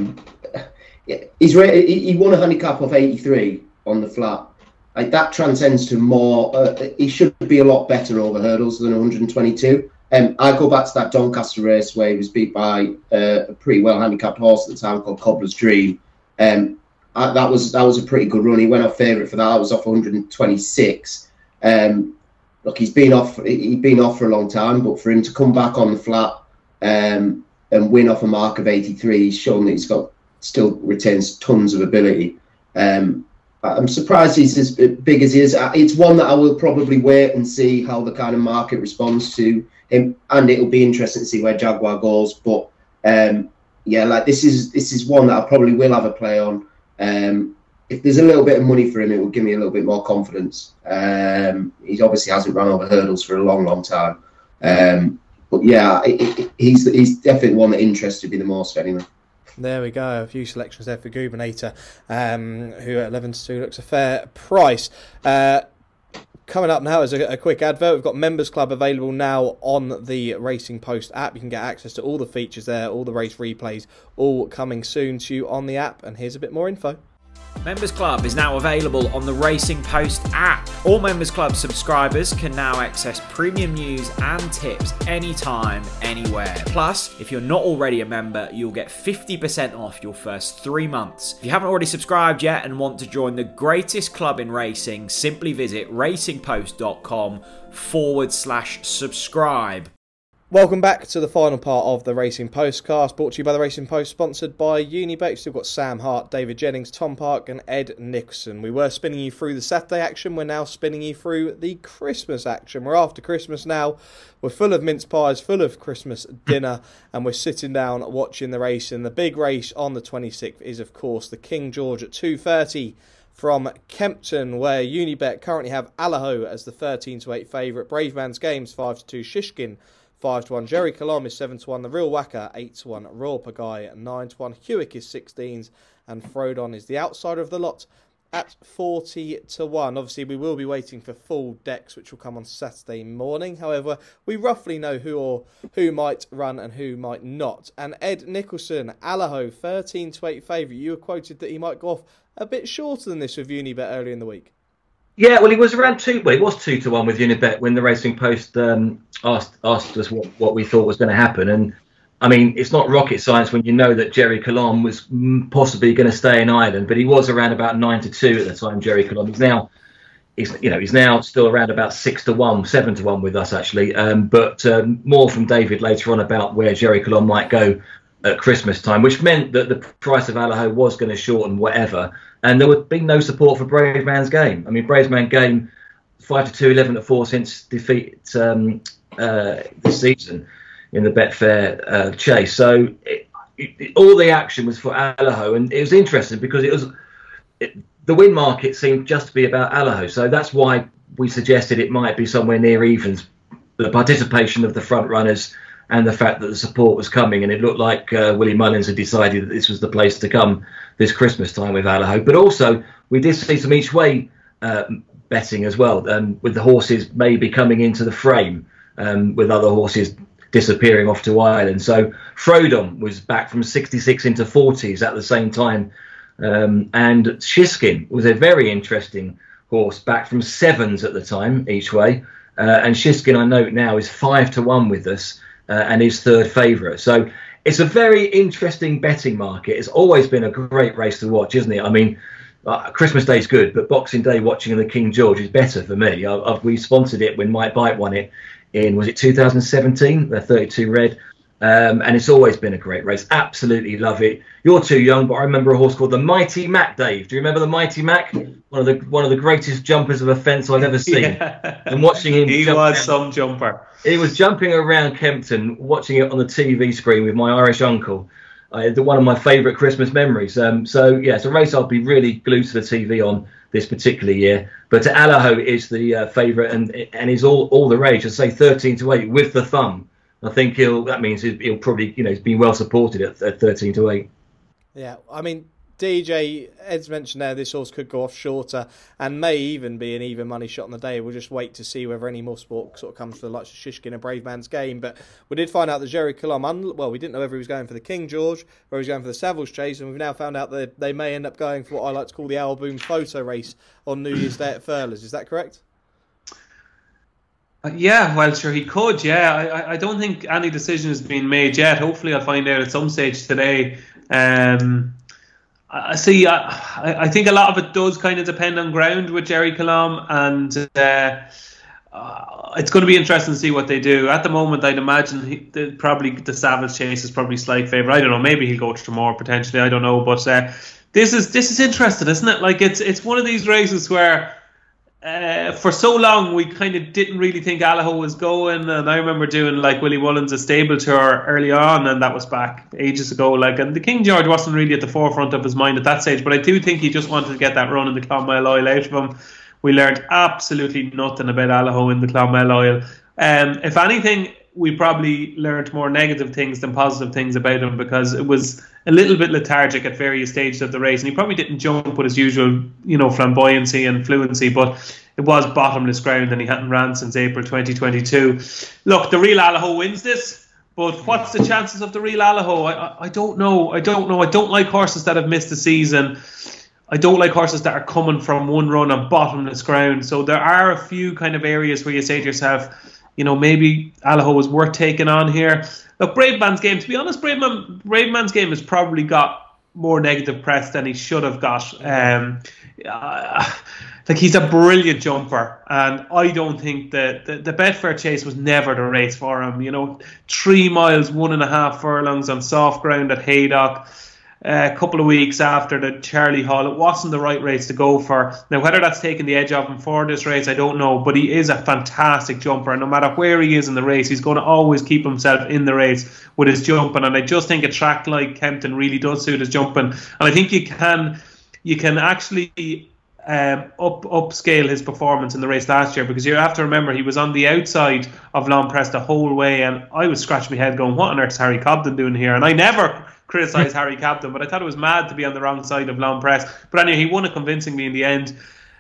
he won a handicap of 83 on the flat. Like, that transcends to more. He should be a lot better over hurdles than 122. I go back to that Doncaster race where he was beat by a pretty well handicapped horse at the time called Cobbler's Dream. That was a pretty good run. He went off favourite for that. I was off 126. Look, he'd been off for a long time, but for him to come back on the flat and win off a mark of 83, he's shown that still retains tons of ability. I'm surprised he's as big as he is. It's one that I will probably wait and see how the kind of market responds to him, and it'll be interesting to see where Jaguar goes. But this is one that I probably will have a play on. If there's a little bit of money for him, it will give me a little bit more confidence. He obviously hasn't run over hurdles for a long, long time. But yeah, he's definitely one that interested me the most anyway. There we go. A few selections there for Gubinator, who at 11-2 looks a fair price. Coming up now is a quick advert. We've got Members Club available now on the Racing Post app. You can get access to all the features there, all the race replays, all coming soon to you on the app. And here's a bit more info. Members Club is now available on the Racing Post app. All Members Club subscribers can now access premium news and tips anytime, anywhere. Plus, if you're not already a member, you'll get 50% off your first 3 months. If you haven't already subscribed yet and want to join the greatest club in racing, simply visit racingpost.com/subscribe. Welcome back to the final part of the Racing Postcast, brought to you by the Racing Post, sponsored by Unibet. Still got Sam Hart, David Jennings, Tom Park and Ed Nicholson. We were spinning you through the Saturday action. We're now spinning you through the Christmas action. We're after Christmas now. We're full of mince pies, full of Christmas dinner, and we're sitting down watching the race. And the big race on the 26th is, of course, the King George at 2:30 from Kempton, where Unibet currently have Allaho as the 13-8 favourite. Brave Man's Games 5-2, Shishkin 5-1, Jerry Colom is 7-1, The Real Wacker 8-1, Royal Pagaille 9-1, Hewick is 16s, and Frodon is the outsider of the lot at 40-1. Obviously, we will be waiting for full decks, which will come on Saturday morning. However, we roughly know who might run and who might not. And Ed Nicholson, Allaho, 13-8 favourite. You were quoted that he might go off a bit shorter than this with Unibet earlier in the week. Yeah, well, he was around 2. Well, it was 2-1 with Unibet when the Racing Post asked us what we thought was going to happen. And I mean, it's not rocket science when you know that Jerry Colom was possibly going to stay in Ireland, but he was around about 9-2 at the time. Jerry Colom he's now still around about 6-1, 7-1 with us actually. But more from David later on about where Jerry Colom might go at Christmas time, which meant that the price of Allaho was going to shorten whatever, and there would be no support for Braveman's Game. I mean, Braveman's Game 5-2, 11-4 since defeat this season in the Betfair chase. So all the action was for Allaho, and it was interesting because the win market seemed just to be about Allaho. So that's why we suggested it might be somewhere near evens. The participation of the front runners and the fact that the support was coming, and it looked like Willie Mullins had decided that this was the place to come this Christmas time with Allaho. But also, we did see some each way betting as well, with the horses maybe coming into the frame, with other horses disappearing off to Ireland. So Frodon was back from 66 into 40s at the same time, and Shiskin was a very interesting horse, back from 7s at the time each way. And Shiskin, I note now, is 5-1 with us, and is third favourite. So it's a very interesting betting market. It's always been a great race to watch, isn't it? I mean, Christmas Day is good, but Boxing Day watching the King George is better for me. We sponsored it when Mike Bite won it in, was it 2017? The 32 Red. And it's always been a great race. Absolutely love it. You're too young, but I remember a horse called the Mighty Mac, Dave. Do you remember the Mighty Mac? One of the greatest jumpers of a fence I've ever seen. Yeah. And watching him, he was some jumper. He was jumping around Kempton, watching it on the TV screen with my Irish uncle. One of my favourite Christmas memories. So yeah, it's a race I'll be really glued to the TV on this particular year. But Allaho is the favourite, and is all the rage. I'd say 13-8 with the thumb. I think that means he'll probably, he's been well supported at 13-8. Yeah, I mean, DJ, Ed's mentioned there this horse could go off shorter and may even be an even money shot on the day. We'll just wait to see whether any more sport sort of comes for the likes of Shishkin and Braveman's Game. But we did find out that Jerry Colomb, we didn't know whether he was going for the King George or he was going for the Savills Chase, and we've now found out that they may end up going for what I like to call the Owl Boom photo race on New Year's Day at Furlers. Is that correct? Yeah, well, sure, he could, yeah. I don't think any decision has been made yet. Hopefully I'll find out at some stage today. I think a lot of it does kind of depend on ground with Jerry Colomb, and it's going to be interesting to see what they do. At the moment, I'd imagine probably the Savage Chase is probably slight favourite. I don't know, maybe he'll go to Tremor potentially, I don't know. But this is interesting, isn't it? Like, it's one of these races where for so long we kind of didn't really think Allaho was going, and I remember doing like Willie Mullins' stable tour early on, and that was back ages ago. And the King George wasn't really at the forefront of his mind at that stage, but I do think he just wanted to get that run in the Clonmel Oil out of him. We learned absolutely nothing about Allaho in the Clonmel Oil. If anything, we probably learned more negative things than positive things about him, because it was a little bit lethargic at various stages of the race, and he probably didn't jump with his usual, flamboyancy and fluency, but it was bottomless ground and he hadn't ran since April 2022. Look, the real Allaho wins this, but what's the chances of the real Allaho? I don't know. I don't like horses that have missed the season. I don't like horses that are coming from one run on bottomless ground. So there are a few kind of areas where you say to yourself, maybe Allaho is worth taking on here. Look, Braveman's Game, to be honest, Braveman's Game has probably got more negative press than he should have got. He's a brilliant jumper, and I don't think that the Betfair Chase was never the race for him. 3 miles, 1.5 furlongs on soft ground at Haydock. A couple of weeks after the Charlie Hall, it wasn't the right race to go for. Now, whether that's taken the edge off him for this race, I don't know, but he is a fantastic jumper, and no matter where he is in the race, he's going to always keep himself in the race with his jumping. And I just think a track like Kempton really does suit his jumping, and I think you can actually upscale his performance in the race last year, because you have to remember he was on the outside of Long Press the whole way, and I was scratching my head going, what on earth is Harry Cobden doing here? And I never criticise Harry Cobden, but I thought it was mad to be on the wrong side of Long Press. But anyway, he won it convincingly in the end.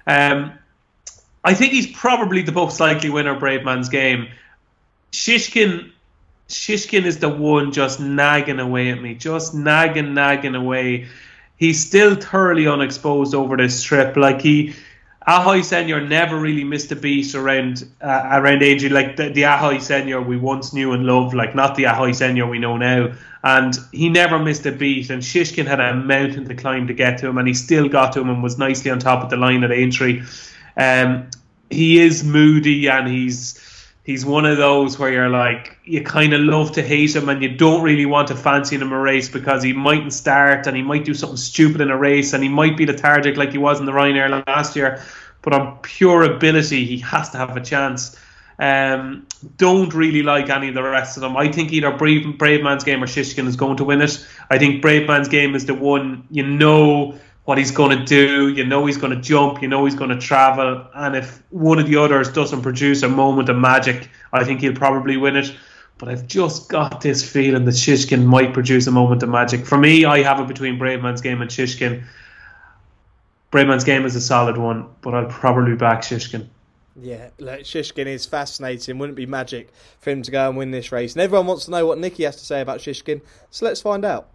I think he's probably the most likely winner of Braveman's Game. Shishkin is the one just nagging away at me, just nagging away. He's still thoroughly unexposed over this trip. Ahoy Senior never really missed a beat around Aintree, like the Ahoy Senior we once knew and loved, not the Ahoy Senior we know now. And he never missed a beat, and Shishkin had a mountain to climb to get to him, and he still got to him and was nicely on top of the line at Aintree. He is moody, and he's he's one of those where you're like, you kind of love to hate him and you don't really want to fancy him a race because he mightn't start and he might do something stupid in a race and he might be lethargic like he was in the Ryanair last year. But on pure ability, he has to have a chance. Don't really like any of the rest of them. I think either Braveman's Game or Shishkin is going to win it. I think Braveman's Game is the one, you know what he's going to do, you know he's going to jump, you know he's going to travel, and if one of the others doesn't produce a moment of magic, I think he'll probably win it. But I've just got this feeling that Shishkin might produce a moment of magic. For me, I have it between Braveman's Game and Shishkin. Braveman's Game is a solid one, but I'll probably back Shishkin. Yeah, like Shishkin is fascinating. Wouldn't be magic for him to go and win this race. And everyone wants to know what Nicky has to say about Shishkin, so let's find out.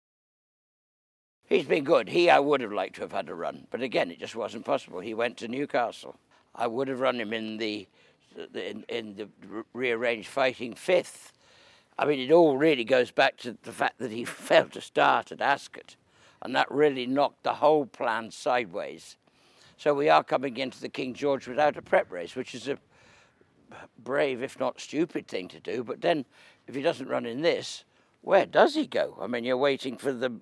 He's been good. I would have liked to have had a run, but again, it just wasn't possible. He went to Newcastle. I would have run him in the rearranged fighting fifth. I mean, it all really goes back to the fact that he failed to start at Ascot, and that really knocked the whole plan sideways. So we are coming into the King George without a prep race, which is a brave, if not stupid, thing to do. But then, if he doesn't run in this, where does he go? I mean, you're waiting for the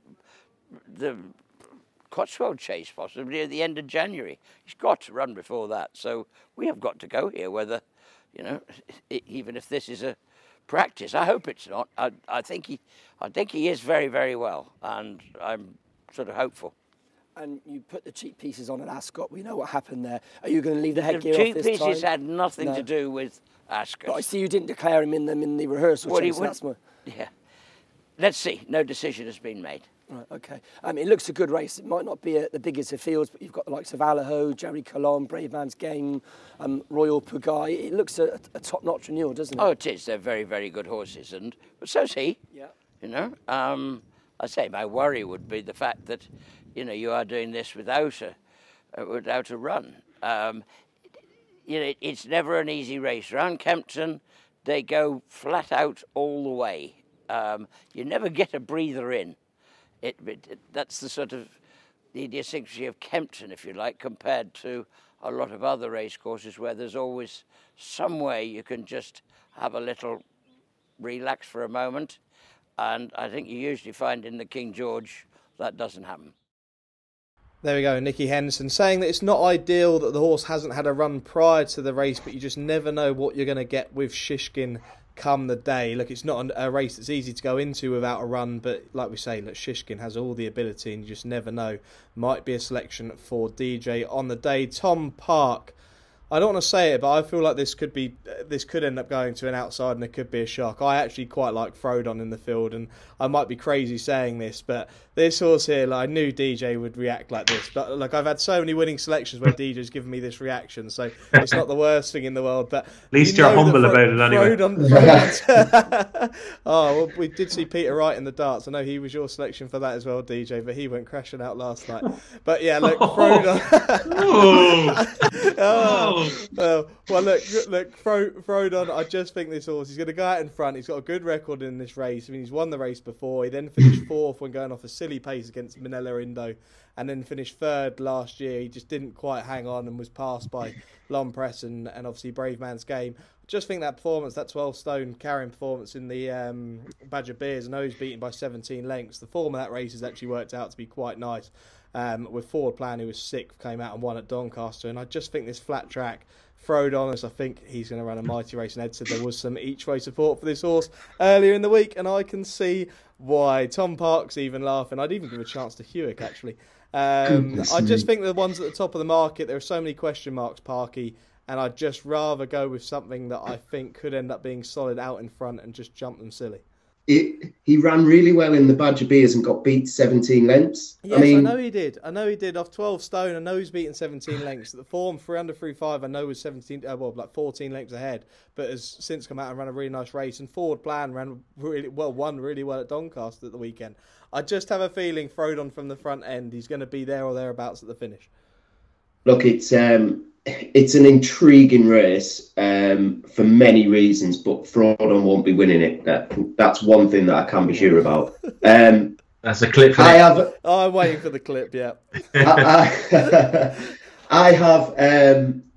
Cotswold Chase possibly at the end of January. He's got to run before that. So we have got to go here, whether, even if this is a practice. I hope it's not. I think he is very, very well, and I'm sort of hopeful. And you put the cheek pieces on at Ascot. We know what happened there. Are you going to leave the headgear off this time? The cheek pieces had nothing to do with Ascot. But I see you didn't declare him in them in the rehearsal chase. Yeah. Let's see. No decision has been made. Right, okay. It looks a good race. It might not be the biggest of fields, but you've got the likes of Allaho, Jerry Colombe, Braveman's Game, Royal Pugai. It looks a top-notch renewal, doesn't it? Oh, it is. They're very, very good horses, but so's he. Yeah. I say my worry would be the fact that, you are doing this without a run. It's never an easy race. Round Kempton, they go flat out all the way. You never get a breather in. That's the sort of the idiosyncrasy of Kempton, if you like, compared to a lot of other race courses where there's always some way you can just have a little relax for a moment. And I think you usually find in the King George that doesn't happen. There we go, Nicky Henderson saying that it's not ideal that the horse hasn't had a run prior to the race, but you just never know what you're going to get with Shishkin come the day. Look, it's not a race that's easy to go into without a run, but like we say, look, Shishkin has all the ability and you just never know. Might be a selection for DJ on the day. Tom Park, I don't want to say it, but I feel like this could end up going to an outside and it could be a shock. I actually quite like Frodon in the field, and I might be crazy saying this, but this horse here, I knew DJ would react like this. But I've had so many winning selections where DJ's given me this reaction, so it's not the worst thing in the world. But at least you're humble about it anyway. Well, we did see Peter Wright in the darts. I know he was your selection for that as well, DJ, but he went crashing out last night. But yeah, look, Frodon. Frodon, I just think this horse, he's going to go out in front. He's got a good record in this race. I mean, he's won the race before. He then finished fourth when going off a silly pace against Minella Indo, and then finished third last year. He just didn't quite hang on and was passed by Long Press and obviously Braveman's Game. I just think that performance, that 12-stone carrying performance in the Badger Beers, I know he's beaten by 17 lengths. The form of that race has actually worked out to be quite nice. With Forward Plan, who was sixth, came out and won at Doncaster, and I just think this flat track, Frodon, I think he's going to run a mighty race. And Ed said there was some each way support for this horse earlier in the week, and I can see why. Tom Park's even laughing. I'd even give a chance to Hewick, actually. I just think the ones at the top of the market, there are so many question marks, Parky, and I'd just rather go with something that I think could end up being solid out in front and just jump them silly. He ran really well in the Badger Beers and got beat 17 lengths. Yes, I know he did. Off 12 stone. I know he's beaten 17 lengths. The form 3 under 3.5, I know was 14 lengths ahead, but has since come out and run a really nice race. And Forward Plan won really well at Doncaster at the weekend. I just have a feeling Frodon from the front end, he's going to be there or thereabouts at the finish. Look, it's an intriguing race for many reasons, but Frodon won't be winning it. That's one thing that I can be sure about. That's a clip. I'm waiting for the clip. Yeah. I have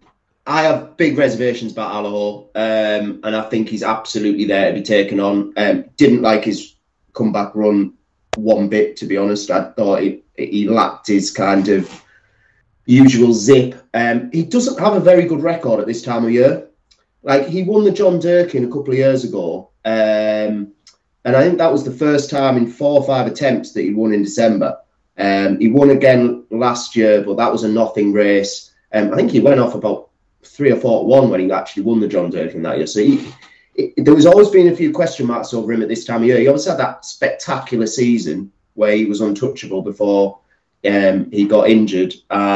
I have big reservations about Allaho, and I think he's absolutely there to be taken on. Didn't like his comeback run one bit, to be honest. I thought he lacked his kind of usual zip. He doesn't have a very good record at this time of year. Like, he won the John Durkin a couple of years ago, and I think that was the first time in 4 or 5 attempts that he won in December. He won again last year, but that was a nothing race. I think he went off about 3 or 4 to 1 when he actually won the John Durkin that year. So there was always been a few question marks over him at this time of year. He obviously had that spectacular season where he was untouchable before he got injured,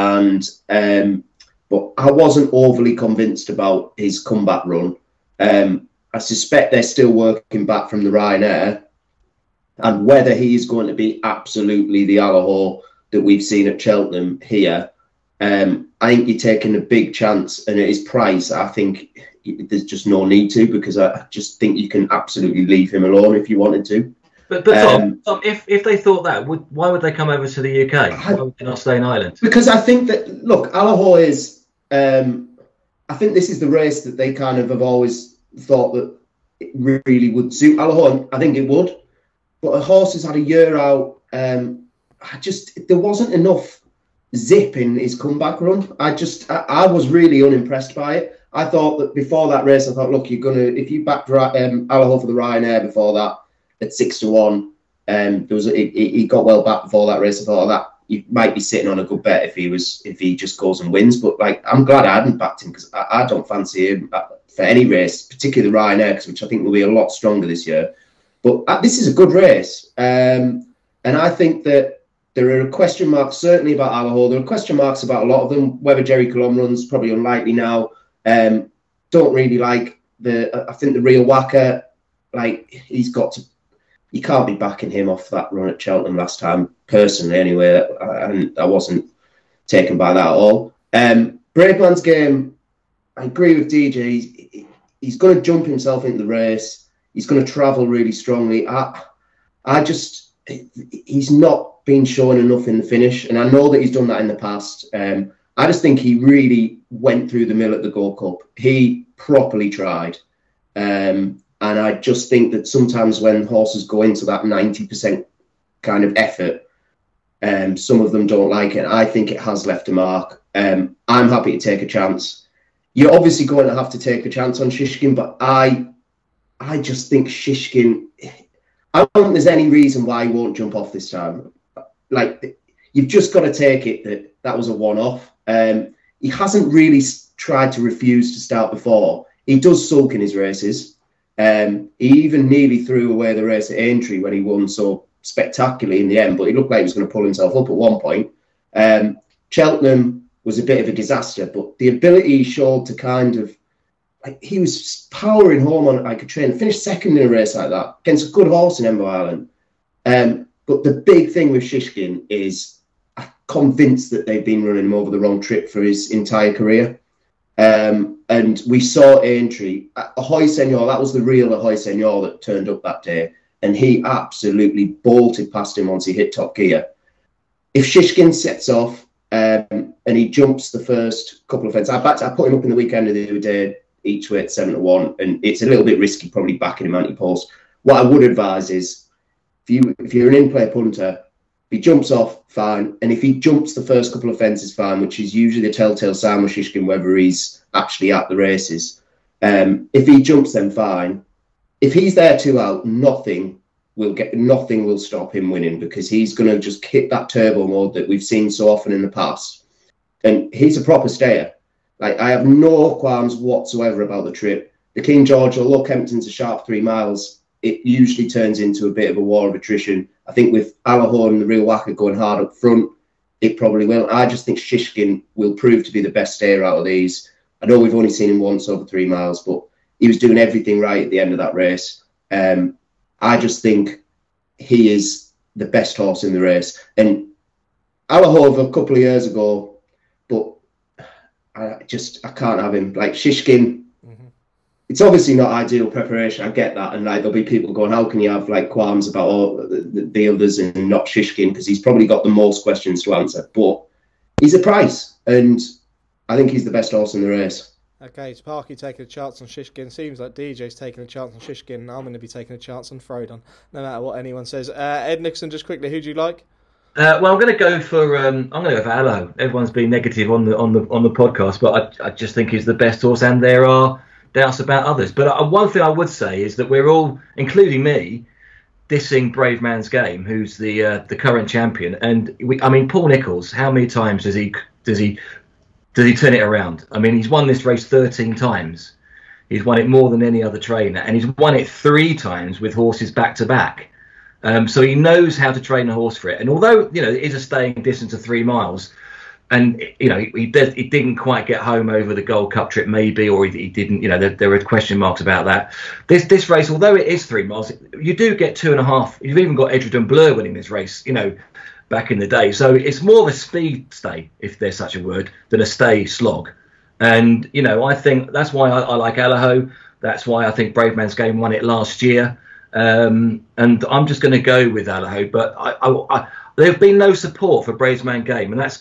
but I wasn't overly convinced about his comeback run. I suspect they're still working back from the Ryanair, and whether he's going to be absolutely the Allaho that we've seen at Cheltenham here, I think you're taking a big chance, and at his price, I think there's just no need to, because I just think you can absolutely leave him alone if you wanted to. But Tom, if they thought that, why would they come over to the UK? Why would they not stay in Ireland? Because I think that, look, Allaho is, I think this is the race that they kind of have always thought that it really would suit Allaho. I think it would. But a horse has had a year out. There wasn't enough zip in his comeback run. I was really unimpressed by it. I thought that before that race, I thought, look, if you backed Allaho for the Ryanair before that at 6 to 1, he got well back before that race. I thought that you might be sitting on a good bet if he just goes and wins. But like, I'm glad I hadn't backed him, because I don't fancy him for any race, particularly the Ryanair, which I think will be a lot stronger this year. But this is a good race, and I think that there are question marks certainly about Allaho. There are question marks about a lot of them. Whether Jerry Colombe runs, probably unlikely now. Don't really like I think the Real Wacker, like, you can't be backing him off that run at Cheltenham last time, personally anyway, and I wasn't taken by that at all. Braveman's Game, I agree with DJ. He's going to jump himself into the race. He's going to travel really strongly. He's not been shown enough in the finish, and I know that he's done that in the past. I just think he really went through the mill at the Gold Cup. He properly tried. And I just think that sometimes when horses go into that 90% kind of effort, some of them don't like it. I think it has left a mark. I'm happy to take a chance. You're obviously going to have to take a chance on Shishkin, but I just think Shishkin, I don't think there's any reason why he won't jump off this time. Like, you've just got to take it that was a one-off. He hasn't really tried to refuse to start before. He does sulk in his races. He even nearly threw away the race at Aintree when he won so spectacularly in the end, but he looked like he was going to pull himself up at one point. Cheltenham was a bit of a disaster, but the ability he showed to kind of, like, he was powering home on like a train, finished second in a race like that against a good horse in Embo Island. But the big thing with Shishkin is, I'm convinced that they've been running him over the wrong trip for his entire career. And we saw Aintree, Ahoy Senor, that was the real Ahoy Senor that turned up that day, and he absolutely bolted past him once he hit top gear. If Shishkin sets off and he jumps the first couple of fences, I put him up in the weekend of the other day, each way at 7 to 1, and it's a little bit risky probably backing him anti-post. What I would advise is, if you're an in-play punter, if he jumps off, fine. And if he jumps the first couple of fences, fine, which is usually the telltale sign with Shishkin, whether he's actually at the races. If he jumps, then fine. If he's there 2 out, nothing will stop him winning, because he's going to just hit that turbo mode that we've seen so often in the past. And he's a proper stayer. Like, I have no qualms whatsoever about the trip. The King George, although Kempton's a sharp 3 miles, it usually turns into a bit of a war of attrition. I think with Allaho and the Real Wacker going hard up front, it probably will. I just think Shishkin will prove to be the best stayer out of these. I know we've only seen him once over 3 miles, but he was doing everything right at the end of that race. I just think he is the best horse in the race. And Allaho a couple of years ago, but I can't have him. Like, Shishkin, it's obviously not ideal preparation. I get that. And like, there'll be people going, how can you have like qualms about all the others and not Shishkin? Because he's probably got the most questions to answer. But he's a price. And I think he's the best horse in the race. Okay, Sparky taking a chance on Shishkin. Seems like DJ's taking a chance on Shishkin. I'm going to be taking a chance on Frodon, no matter what anyone says. Ed Nixon, just quickly, who do you like? Well, I'm going to go for Allaho. Everyone's been negative on the podcast, but I just think he's the best horse, and there are doubts about others. But one thing I would say is that we're all, including me, dissing Brave Man's Game, who's the current champion. And Paul Nicholls, how many times does he turn it around? I mean, he's won this race 13 times. He's won it more than any other trainer, and he's won it 3 times with horses back to back. So he knows how to train a horse for it. And although, it is a staying distance of 3 miles, and, he didn't quite get home over the Gold Cup trip, maybe, or he didn't, there were question marks about that. This race, although it is 3 miles, you do get 2.5. You've even got Edgerton Blur winning this race, back in the day. So it's more of a speed stay, if there's such a word, than a stay slog. And, I think that's why I like Allaho. That's why I think Brave Man's Game won it last year. And I'm just going to go with Allaho, but there have been no support for Brave Man's Game, and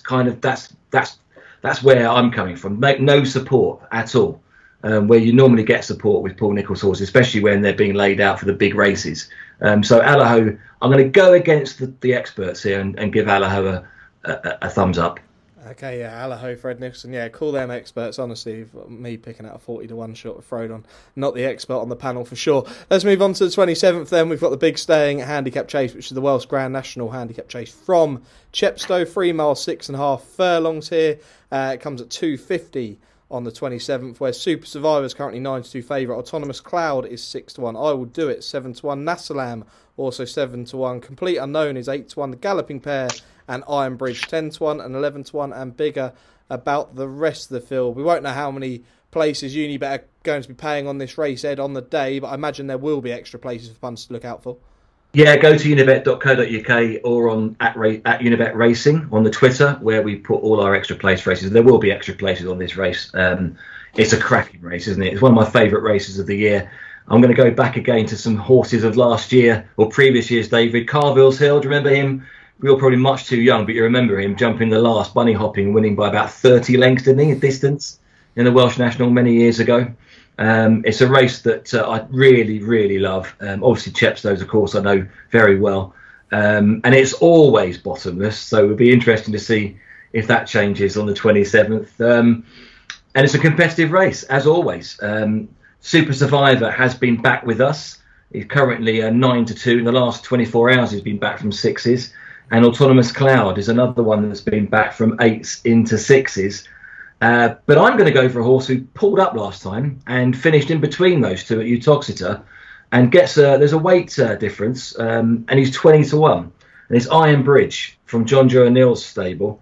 that's where I'm coming from. No support at all, where you normally get support with Paul Nicholls' horses, especially when they're being laid out for the big races. So Allaho, I'm going to go against the experts here and give Allaho a thumbs up. Okay, yeah, Allaho, Fred Nicholson. Yeah, call them experts, honestly. Me picking out a 40-1 shot with Frodon. Not the expert on the panel for sure. Let's move on to the 27th then. We've got the big staying handicap chase, which is the Welsh Grand National handicap chase from Chepstow. 3 miles, 6.5 furlongs here. It comes at 2.50 on the 27th, where Super Survivor is currently 9-2 favourite. Autonomous Cloud is 6-1. I Will Do It, 7-1. Nasalam, also 7-1. Complete Unknown is 8-1. The Galloping Pair and Iron Bridge 10-1 and 11-1, and bigger about the rest of the field. We won't know how many places Unibet are going to be paying on this race, Ed, on the day, but I imagine there will be extra places for punters to look out for. Yeah, go to unibet.co.uk or on at Unibet Racing on the Twitter, where we put all our extra place races. There will be extra places on this race. It's a cracking race, isn't it? It's one of my favourite races of the year. I'm going to go back again to some horses of last year or previous years, David. Carville's Hill, do you remember him? We were probably much too young, but you remember him jumping the last, bunny hopping, winning by about 30 lengths, didn't he, a distance in the Welsh National many years ago. It's a race that I really, really love. Obviously, Chepstow's, of course, I know very well. And it's always bottomless, so it would be interesting to see if that changes on the 27th. And it's a competitive race, as always. Super Survivor has been back with us. He's currently 9-2. In the last 24 hours, he's been back from 6s. And Autonomous Cloud is another one that's been back from 8s into 6s. But I'm going to go for a horse who pulled up last time and finished in between those two at Uttoxeter, and there's a weight difference, and he's 20-1. And it's Iron Bridge from John Joe O'Neill's stable.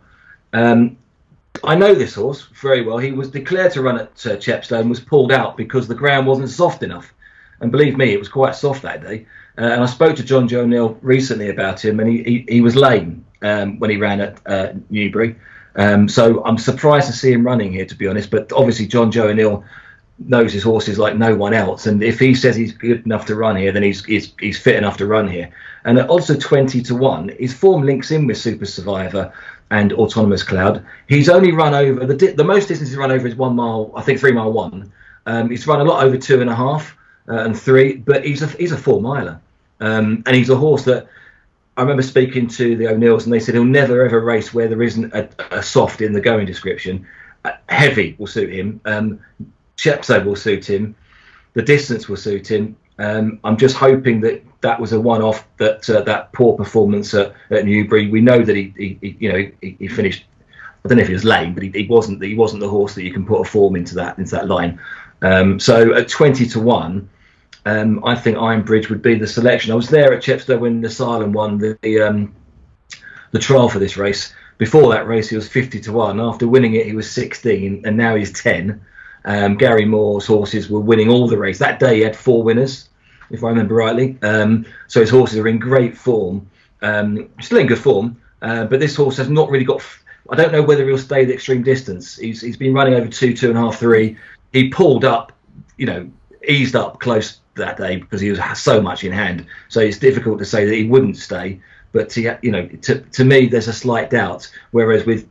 I know this horse very well. He was declared to run at Chepstow and was pulled out because the ground wasn't soft enough. And believe me, it was quite soft that day. And I spoke to John Joe O'Neill recently about him, and he was lame when he ran at Newbury. So I'm surprised to see him running here, to be honest. But obviously, John Joe O'Neill knows his horses like no one else. And if he says he's good enough to run here, then he's fit enough to run here. And also 20-1, his form links in with Super Survivor and Autonomous Cloud. He's only run over the most distance he's run over is 1 mile, I think 3 mile 1. He's run a lot over 2.5 and 3, but he's a 4-miler. And he's a horse that I remember speaking to the O'Neills, and they said he'll never ever race where there isn't a soft in the going description. Heavy will suit him. Chepstow will suit him. The distance will suit him. I'm just hoping that was a one-off. That poor performance at Newbury. We know that he finished. I don't know if he was lame, but he wasn't the horse that you can put a form into that line. So at 20-1. I think Iron Bridge would be the selection. I was there at Chepstow when Nasalam won the trial for this race. Before that race, he was 50-1. After winning it, he was 16, and now he's 10. Gary Moore's horses were winning all the race. That day, he had 4 winners, if I remember rightly. So his horses are in great form, still in good form. But this horse has not really got. I don't know whether he'll stay the extreme distance. He's been running over 2, 2.5, 3. He pulled up, eased up close that day because he has so much in hand. So it's difficult to say that he wouldn't stay. But to me, there's a slight doubt. Whereas with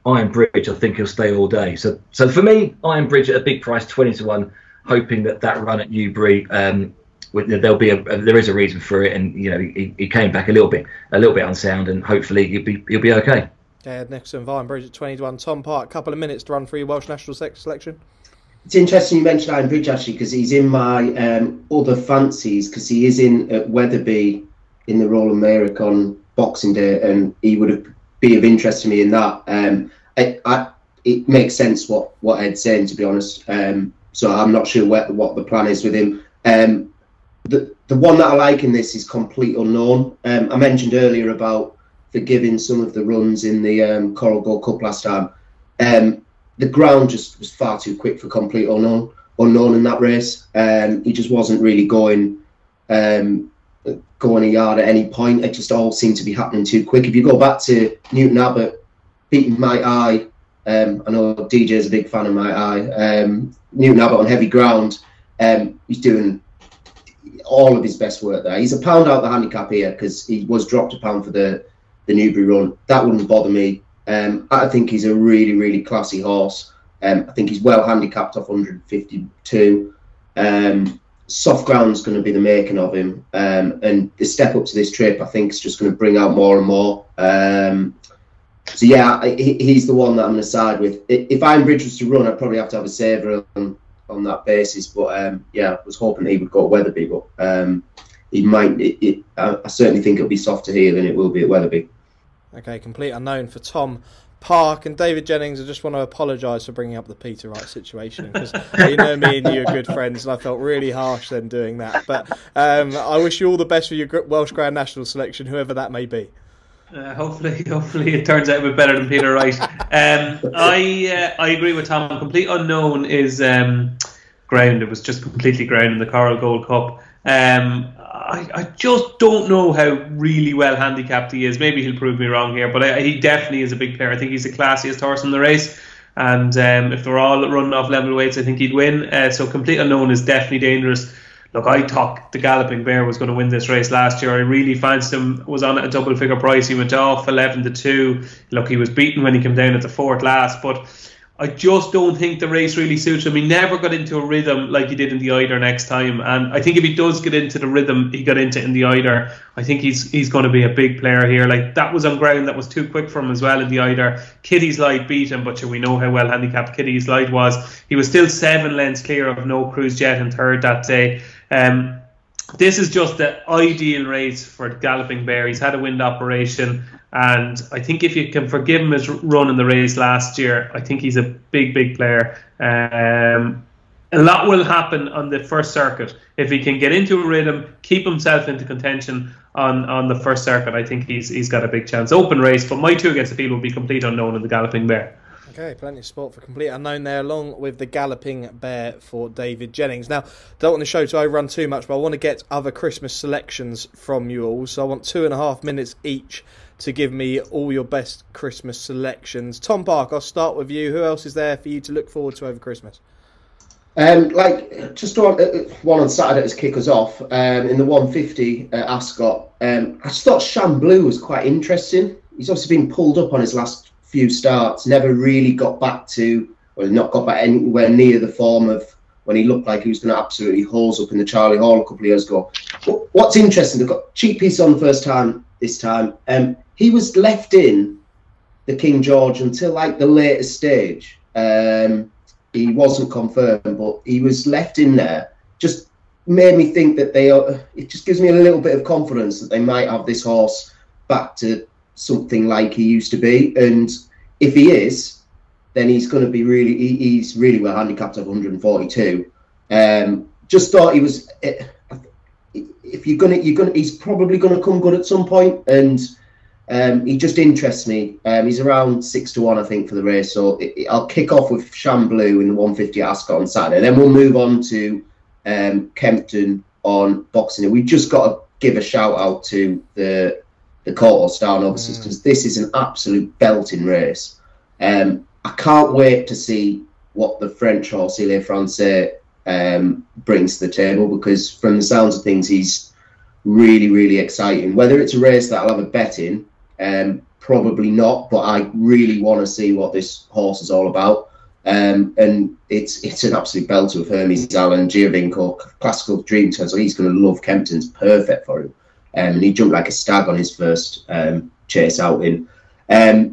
Iron Bridge, I think he'll stay all day. So for me, Iron Bridge at a big price, 20-1, hoping that run at Newbury, there is a reason for it, and he came back a little bit unsound, and hopefully he'll be okay. Yeah, Nicholson, Iron Bridge at 20-1. Tom Park, couple of minutes to run through your Welsh national selection. It's interesting you mentioned Iron Bridge, actually, because he's in my other fancies, because he is in at Wetherby in the Roland Mayrick on Boxing Day, and he would be of interest to me in that. It makes sense what Ed's saying, to be honest. So I'm not sure what the plan is with him. The one that I like in this is Complete Unknown. I mentioned earlier about forgiving some of the runs in the Coral Gold Cup last time. The ground just was far too quick for Complete Unknown in that race. He just wasn't really going a yard at any point. It just all seemed to be happening too quick. If you go back to Newton Abbott beating Mike Eye, I know DJ is a big fan of Mike Eye. Newton Abbott on heavy ground, he's doing all of his best work there. He's a pound out the handicap here because he was dropped a pound for the Newbury run. That wouldn't bother me. I think he's a really, really classy horse. I think he's well handicapped off 152. Soft ground's going to be the making of him. And the step up to this trip, I think, is just going to bring out more and more. So, yeah, he's the one that I'm going to side with. If Iron Bridge was to run, I'd probably have to have a saver on that basis. But, yeah, I was hoping that he would go at Wetherby. But he might. I certainly think it'll be softer here than it will be at Wetherby. Okay, Complete Unknown for Tom Park. And David Jennings, I just want to apologise for bringing up the Peter Wright situation, because me and you are good friends, and I felt really harsh then doing that. But I wish you all the best for your Welsh Grand National selection, whoever that may be. Hopefully it turns out a bit better than Peter Wright. I agree with Tom. Complete Unknown is ground. It was just completely ground in the Coral Gold Cup. I just don't know how really well handicapped he is. Maybe he'll prove me wrong here, but he definitely is a big player. I think he's the classiest horse in the race, and if they're all running off level weights, I think he'd win. So Complete Unknown is definitely dangerous. Look, I thought the Galloping Bear was going to win this race last year. I really fancied him. Was on at a double figure price. He went off 11-2. Look, he was beaten when he came down at the fourth last, but I just don't think the race really suits him. He never got into a rhythm like he did in the Eider next time. And I think if he does get into the rhythm he got into in the Eider, I think he's going to be a big player here. Like, that was on ground that was too quick for him as well in the Eider. Kitty's Light beat him, but we know how well handicapped Kitty's Light was. He was still 7 lengths clear of No Cruise Jet in third that day. This is just the ideal race for Galloping Bear. He's had a wind operation, and I think if you can forgive him his run in the race last year, I think he's a big player. A lot will happen on the first circuit. If he can get into a rhythm, keep himself into contention on the first circuit, I think he's got a big chance. Open race, but my 2 against the field will be Complete Unknown and the Galloping Bear. Okay, plenty of sport for Complete Unknown there, along with the Galloping Bear for David Jennings. Now, don't want the show to overrun too much, but I want to get other Christmas selections from you all. So I want 2.5 minutes each to give me all your best Christmas selections. Tom Park, I'll start with you. Who else is there for you to look forward to over Christmas? Just one on Saturday to kick us off. In the 150 at Ascot, I just thought Shamblu was quite interesting. He's obviously been pulled up on his last few starts, never really got back anywhere near the form of when he looked like he was going to absolutely hose up in the Charlie Hall a couple of years ago. What's interesting, they've got cheap piece on the first time this time. He was left in the King George until like the later stage. He wasn't confirmed, but he was left in there. Just made me think that it just gives me a little bit of confidence that they might have this horse back to something like he used to be. And if he is, then he's going to be he's really well handicapped at 142. Just thought he was, if he's probably going to come good at some point, and he just interests me. He's around 6-1, I think, for the race. So I'll kick off with Shamblu in the 150 at Ascot on Saturday. Then we'll move on to Kempton on Boxing Day. We've just got to give a shout out to the Courtaulds Star Novices, because this is an absolute belting race. I can't wait to see what the French horse Il Est Français brings to the table, because from the sounds of things, he's really, really exciting. Whether it's a race that I'll have a bet in, probably not, but I really want to see what this horse is all about. And it's an absolute belter with Hermes Allen, Giovinco, classical dream turn, so he's going to love Kempton's, perfect for him. And he jumped like a stag on his first chase outing. I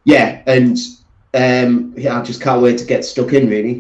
just can't wait to get stuck in, really.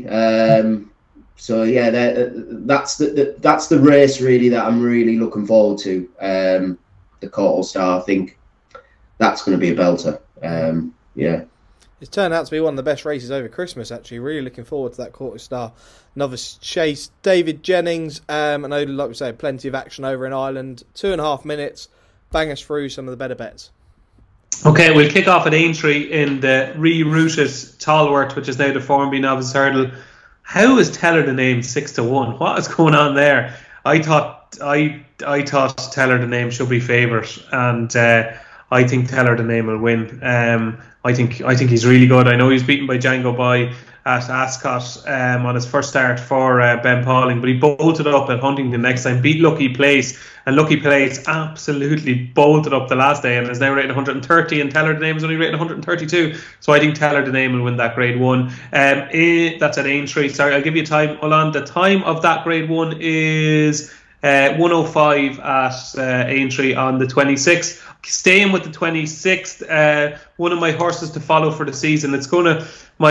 That's the race really that I'm really looking forward to. The Courtauld Star, I think that's going to be a belter. It's turned out to be one of the best races over Christmas, actually. Really looking forward to that Courtauld Star novice chase. David Jennings, I know, like we say, plenty of action over in Ireland. 2.5 minutes. Bang us through some of the better bets. Okay, we'll kick off at Aintree in the rerouted Tolworth, which is now the Formby Novice Hurdle. How is Teller the Name 6-1? What is going on there? I thought Teller the Name should be favourite, and I think Teller the Name will win. I think he's really good. I know he's beaten by Django Boy at Ascot on his first start for Ben Pauling, but he bolted up at Huntington next time, beat Lucky Place, and Lucky Place absolutely bolted up the last day and is now rated 130, and Teller the Name is only rated 132. So I think Teller the Name will win that Grade 1. That's at Aintree. Sorry, I'll give you time. Hold on. The time of that Grade 1 is 1:05 at Aintree on the 26th. Staying with the 26th, one of my horses to follow for the season. It's gonna my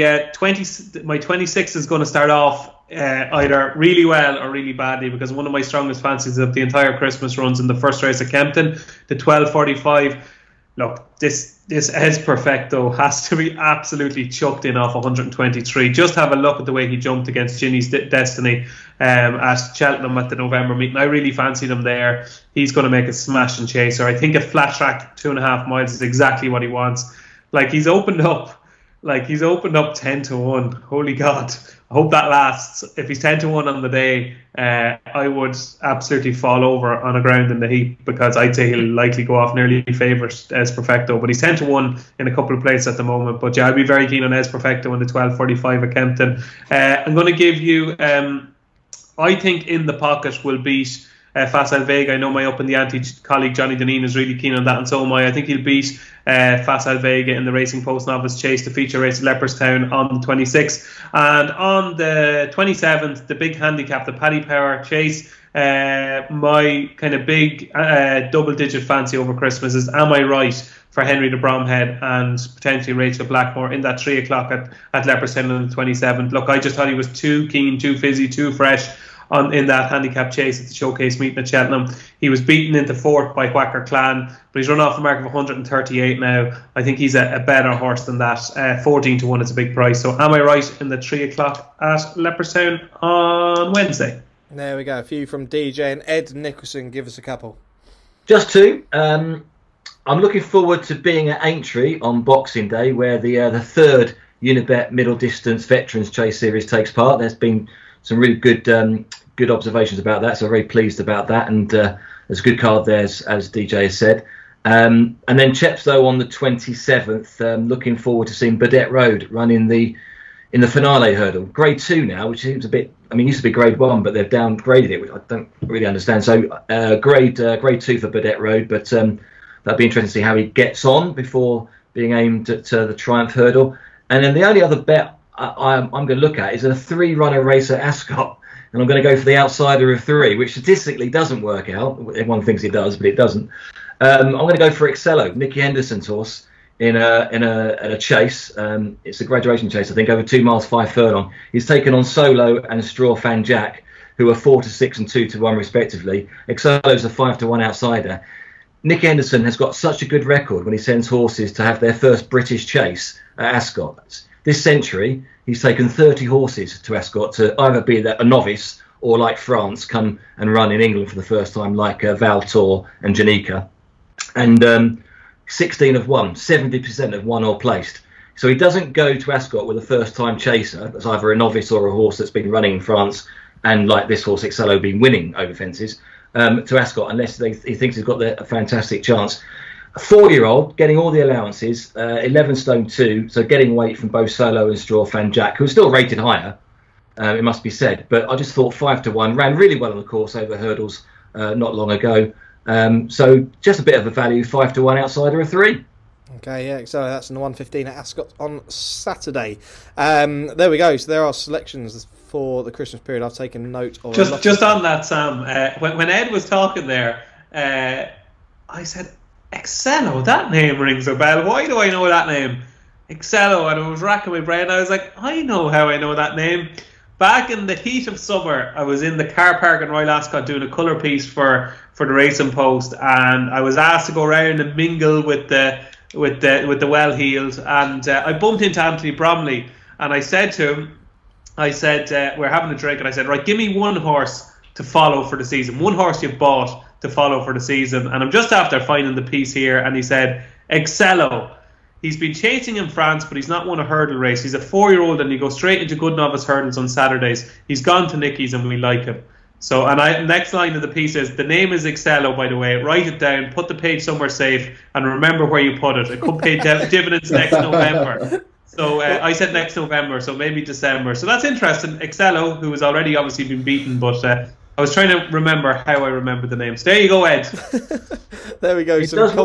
26th is going to start off either really well or really badly, because one of my strongest fancies of the entire Christmas runs in the first race at Kempton, the 12:45. Look, this Es Perfecto has to be absolutely chucked in off 123. Just have a look at the way he jumped against Ginny's Destiny at Cheltenham at the November meeting. I really fancied him there. He's going to make a smashing chaser. I think a flat track 2.5 miles is exactly what he wants. He's opened up 10-1. Holy God. I hope that lasts. If he's 10-1 on the day, I would absolutely fall over on the ground in the heap, because I'd say he'll likely go off nearly favourite Es Perfecto. But he's 10-1 in a couple of places at the moment. But yeah, I'd be very keen on Es Perfecto in the 12:45 at Kempton. I'm going to give you, I think In the Pocket will beat Facile Vega. I know my up in the ante colleague Johnny Deneen is really keen on that, and so am I. I think he'll beat Facile Vega in the Racing Post Novice Chase, the feature race at Leopardstown on the 26th. And on the 27th, the big handicap, the Paddy Power Chase, my kind of big double-digit fancy over Christmas is Am I Right for Henry de Bromhead and potentially Rachel Blackmore in that 3 o'clock at Leopardstown on the 27th. Look, I just thought he was too keen, too fizzy, too fresh in that handicap chase at the showcase meeting at Cheltenham. He was beaten into fourth by Whacker Clan, but he's run off a mark of 138 now. I think he's a better horse than that. 14-1 is a big price. So Am I Right in the 3 o'clock at Leopardstown on Wednesday? There we go. A few from DJ and Ed Nicholson. Give us a couple. Just two. I'm looking forward to being at Aintree on Boxing Day, where the third Unibet Middle Distance Veterans Chase Series takes part. There's been some really good observations about that, so very pleased about that, and there's a good card there, as DJ has said. And then Chepstow on the 27th. Looking forward to seeing Burdett Road run in the finale hurdle, Grade 2 now, which seems a bit. I mean, it used to be Grade 1, but they've downgraded it, which I don't really understand. So Grade 2 for Burdett Road, but that'd be interesting to see how he gets on before being aimed at the Triumph hurdle. And then the only other bet I'm going to look at is a 3-runner race at Ascot, and I'm going to go for the outsider of 3, which statistically doesn't work out. Everyone thinks it does, but it doesn't. I'm going to go for Excello, Nicky Henderson's horse, in a chase. It's a graduation chase, I think, over 2 miles 5 furlong. He's taken on Solo and Straw Fan Jack, who are 4-6 and 2-1 respectively. Excello's a 5-1 outsider. Nicky Henderson has got such a good record when he sends horses to have their first British chase at Ascot. This century, he's taken 30 horses to Ascot to either be a novice or, like France, come and run in England for the first time, like Val Thor and Janica. And 16 have won, 70% have won or placed. So he doesn't go to Ascot with a first-time chaser that's either a novice or a horse that's been running in France, and like this horse, Excello, been winning over fences, to Ascot, unless he thinks he's got a fantastic chance. A 4-year-old getting all the allowances, 11 stone 2, so getting weight from both Solo and Straw Fan Jack, who's still rated higher, it must be said. But I just thought 5-1, ran really well on the course over hurdles not long ago. So just a bit of a value, 5-1 outsider of 3. Okay, yeah, so that's in the 1:15 at Ascot on Saturday. There we go. So there are selections for the Christmas period. I've taken note of. Just on that, Sam. When Ed was talking there, I said, Excello. That name rings a bell. Why do I know that name? Excello, and I was racking my brain. I was like, I know how I know that name. Back in the heat of summer, I was in the car park in Royal Ascot doing a colour piece for the Racing Post, and I was asked to go around and mingle with the well-heeled, and I bumped into Anthony Bromley, and I said to him, we're having a drink, and I said, right, give me one horse to follow for the season, one horse you've bought to follow for the season, and I'm just after finding the piece here, and he said, Excello. He's been chasing in France, but he's not won a hurdle race. He's a 4-year-old, and he goes straight into good novice hurdles on Saturdays. He's gone to Nicky's, and we like him. So, and next line of the piece is, the name is Excello, by the way. Write it down, put the page somewhere safe, and remember where you put it. It could pay dividends next November. So I said next November, so maybe December. So that's interesting. Excello, who has already obviously been beaten, but I was trying to remember how I remember the name. So there you go, Ed. There we go.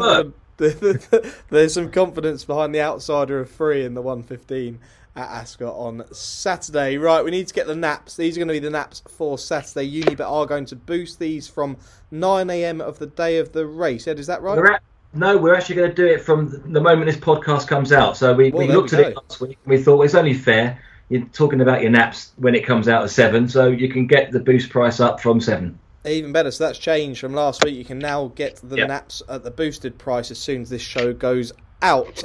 There's some confidence behind the outsider of 3 in the 1:15 at Ascot on Saturday. Right, we need to get the naps. These are going to be the naps for Saturday. Unibet are going to boost these from 9 a.m. of the day of the race. Ed, is that right? We're actually going to do it from the moment this podcast comes out. So we looked at it last week. We thought it's only fair. You're talking about your naps when it comes out at 7, so you can get the boost price up from 7. Even better, so that's changed from last week. You can now get the naps at the boosted price as soon as this show goes out.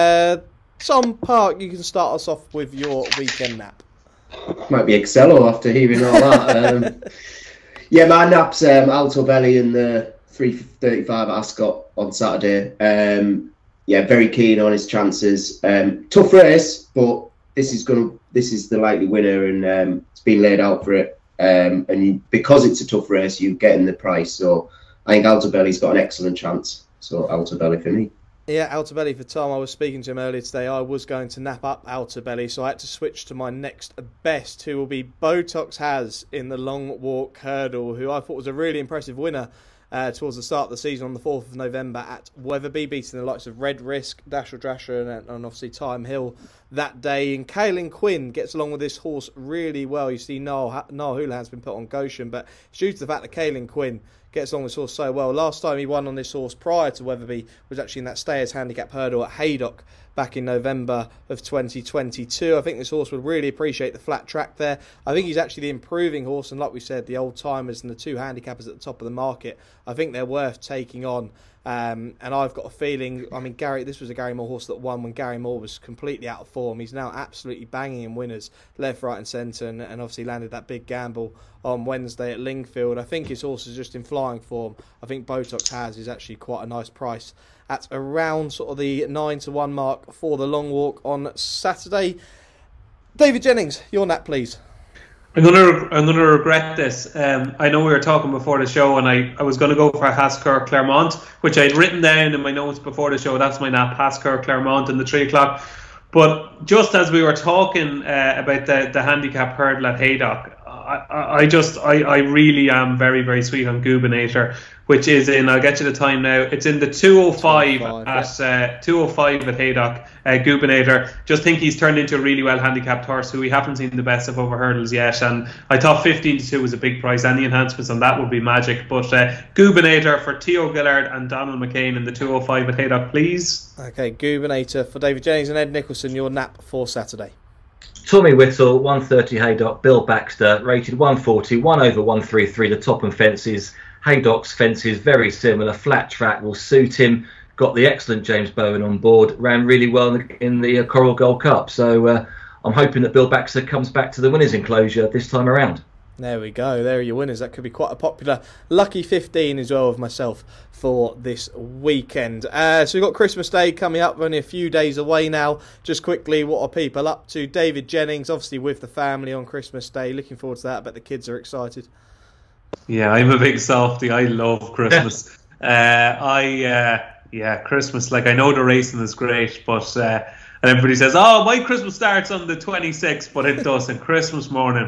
Tom Park, you can start us off with your weekend nap. Might be Excello after hearing all that. My naps, Alto Belly and the 3:35 at Ascot on Saturday. Very keen on his chances. Tough race, but this is the likely winner, and it's been laid out for it. Because it's a tough race, you're getting the price. So I think Alto Belly's got an excellent chance. So Alto Belly for me. Yeah, Alto Belly for Tom. I was speaking to him earlier today. I was going to nap up Alto Belly, so I had to switch to my next best, who will be Botox Has in the long walk hurdle, who I thought was a really impressive winner towards the start of the season on the 4th of November at Wetherby, beating the likes of Red Risk, Dasher Drasher, and obviously Time Hill that day. And Caelan Quinn gets along with this horse really well. You see, Niall Houlihan's been put on Goshen, but it's due to the fact that Caelan Quinn gets along with this horse so well. Last time he won on this horse prior to Wetherby was actually in that Stayers Handicap hurdle at Haydock back in November of 2022. I think this horse would really appreciate the flat track there. I think he's actually the improving horse, and like we said, the old timers and the 2 handicappers at the top of the market, I think they're worth taking on. And I've got a feeling, this was a Gary Moore horse that won when Gary Moore was completely out of form. He's now absolutely banging in winners left, right and centre, and obviously landed that big gamble on Wednesday at Lingfield. I think his horse is just in flying form. I think Botox Has is actually quite a nice price at around sort of the 9-1 mark for the long walk on Saturday. David Jennings, your nap, please. I'm gonna regret this. I know we were talking before the show, and I was going to go for Haskell Claremont, which I'd written down in my notes before the show. That's my nap, Haskell Claremont in the 3 o'clock. But just as we were talking about the handicap hurdle at Haydock, I really am very, very sweet on Gubinator, which is in, I'll get you the time now, it's in the 205 at Haydock. Gubinator, just think he's turned into a really well handicapped horse who we haven't seen the best of over hurdles yet, and I thought 15-2 was a big price. Any enhancements on that would be magic, but Gubinator for Theo Gillard and Donald McCain in the 205 at Haydock, please. Okay, Gubinator for David Jennings. And Ed Nicholson, your nap for Saturday. Tommy Whittle, 130 Haydock. Bill Baxter, rated 140, 1/133. The Topham fences, Haydock's fences, very similar. Flat track will suit him. Got the excellent James Bowen on board. Ran really well in the Coral Gold Cup. So I'm hoping that Bill Baxter comes back to the winners' enclosure this time around. There we go. There are your winners. That could be quite a popular lucky 15 as well of myself for this weekend. So we've got Christmas Day coming up, only a few days away now. Just quickly, what are people up to? David Jennings, obviously with the family on Christmas Day. Looking forward to that. I bet the kids are excited. Yeah, I'm a big softie. I love Christmas. Christmas. Like, I know the racing is great, but and everybody says, "Oh, my Christmas starts on the 26th," but it doesn't. Christmas morning,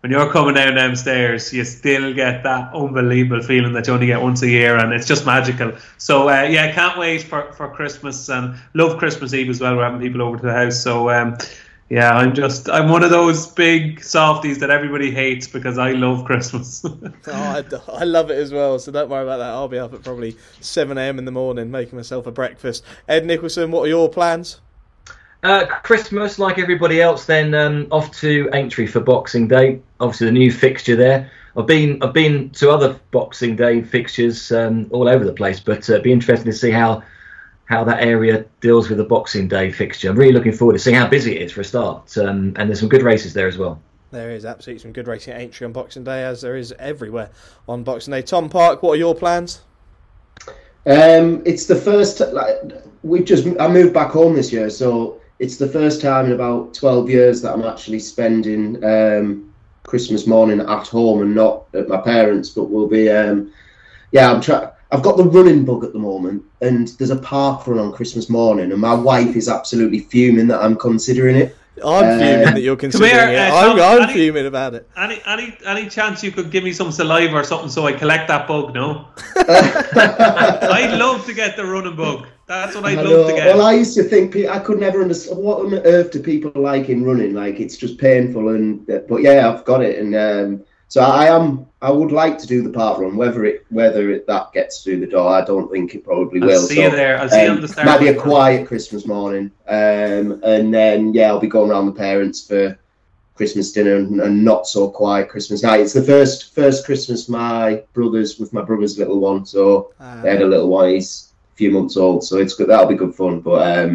when you're coming down them stairs, you still get that unbelievable feeling that you only get once a year, and it's just magical. So yeah, can't wait for Christmas, and love Christmas Eve as well. We're having people over to the house, so yeah, I'm one of those big softies that everybody hates because I love Christmas. I love it as well, so don't worry about that. I'll be up at probably 7 a.m. in the morning making myself a breakfast. Ed Nicholson, what are your plans? Christmas, like everybody else, then off to Aintree for Boxing Day. Obviously, the new fixture there. I've been to other Boxing Day fixtures all over the place, but it'd be interesting to see how that area deals with the Boxing Day fixture. I'm really looking forward to seeing how busy it is for a start, and there's some good races there as well. There is absolutely some good racing at Aintree on Boxing Day, as there is everywhere on Boxing Day. Tom Park, what are your plans? It's the first. I moved back home this year, so it's the first time in about 12 years that I'm actually spending Christmas morning at home and not at my parents'. But we'll be, I've got the running bug at the moment, and there's a park run on Christmas morning, and my wife is absolutely fuming that I'm considering it. I'm fuming that you're considering it. I'm fuming about it. Any chance you could give me some saliva or something so I collect that bug? No. I'd love to get the running bug. That's what I'd love to get. Well, I used to think I could never understand what on earth do people like in running. Like, it's just painful, but yeah, I've got it, and so I would like to do the park run. Whether that gets through the door, I don't think it probably will. I'll see you there. I'll see you on the start. Might be a quiet Christmas morning, and then I'll be going around with parents for Christmas dinner and not so quiet Christmas night. It's the first Christmas with my brother's little one, so they had a little one. He's a few months old, so it's good. That'll be good fun. But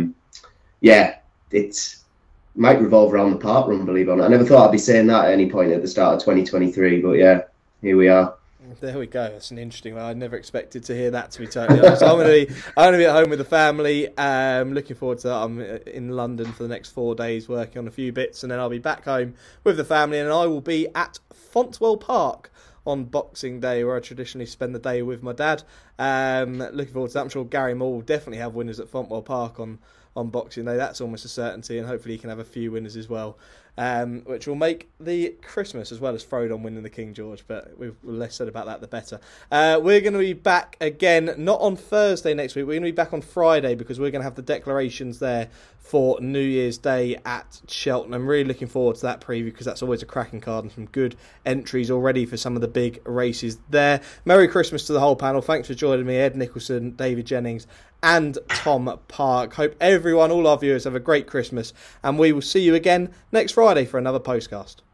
it might revolve around the park run, believe it or not. I never thought I'd be saying that at any point at the start of 2023, but yeah, here we are. There we go. That's an interesting one. I never expected to hear that, to be totally honest. I'm going to be at home with the family. Looking forward to that. I'm in London for the next 4 days working on a few bits, and then I'll be back home with the family, and I will be at Fontwell Park on Boxing Day, where I traditionally spend the day with my dad. Looking forward to that. I'm sure Gary Moore will definitely have winners at Fontwell Park on Boxing Day. That's almost a certainty, and hopefully he can have a few winners as well, which will make the Christmas, as well as Frodon winning the King George, but we've less said about that the better. We're going to be back again, not on Thursday next week, we're going to be back on Friday, because we're going to have the declarations there for New Year's Day at Cheltenham. I'm really looking forward to that preview, because that's always a cracking card and some good entries already for some of the big races there. Merry Christmas to the whole panel. Thanks for joining me, Ed Nicholson, David Jennings and Tom Park. Hope everyone, all our viewers, have a great Christmas, and we will see you again next Friday for another postcast.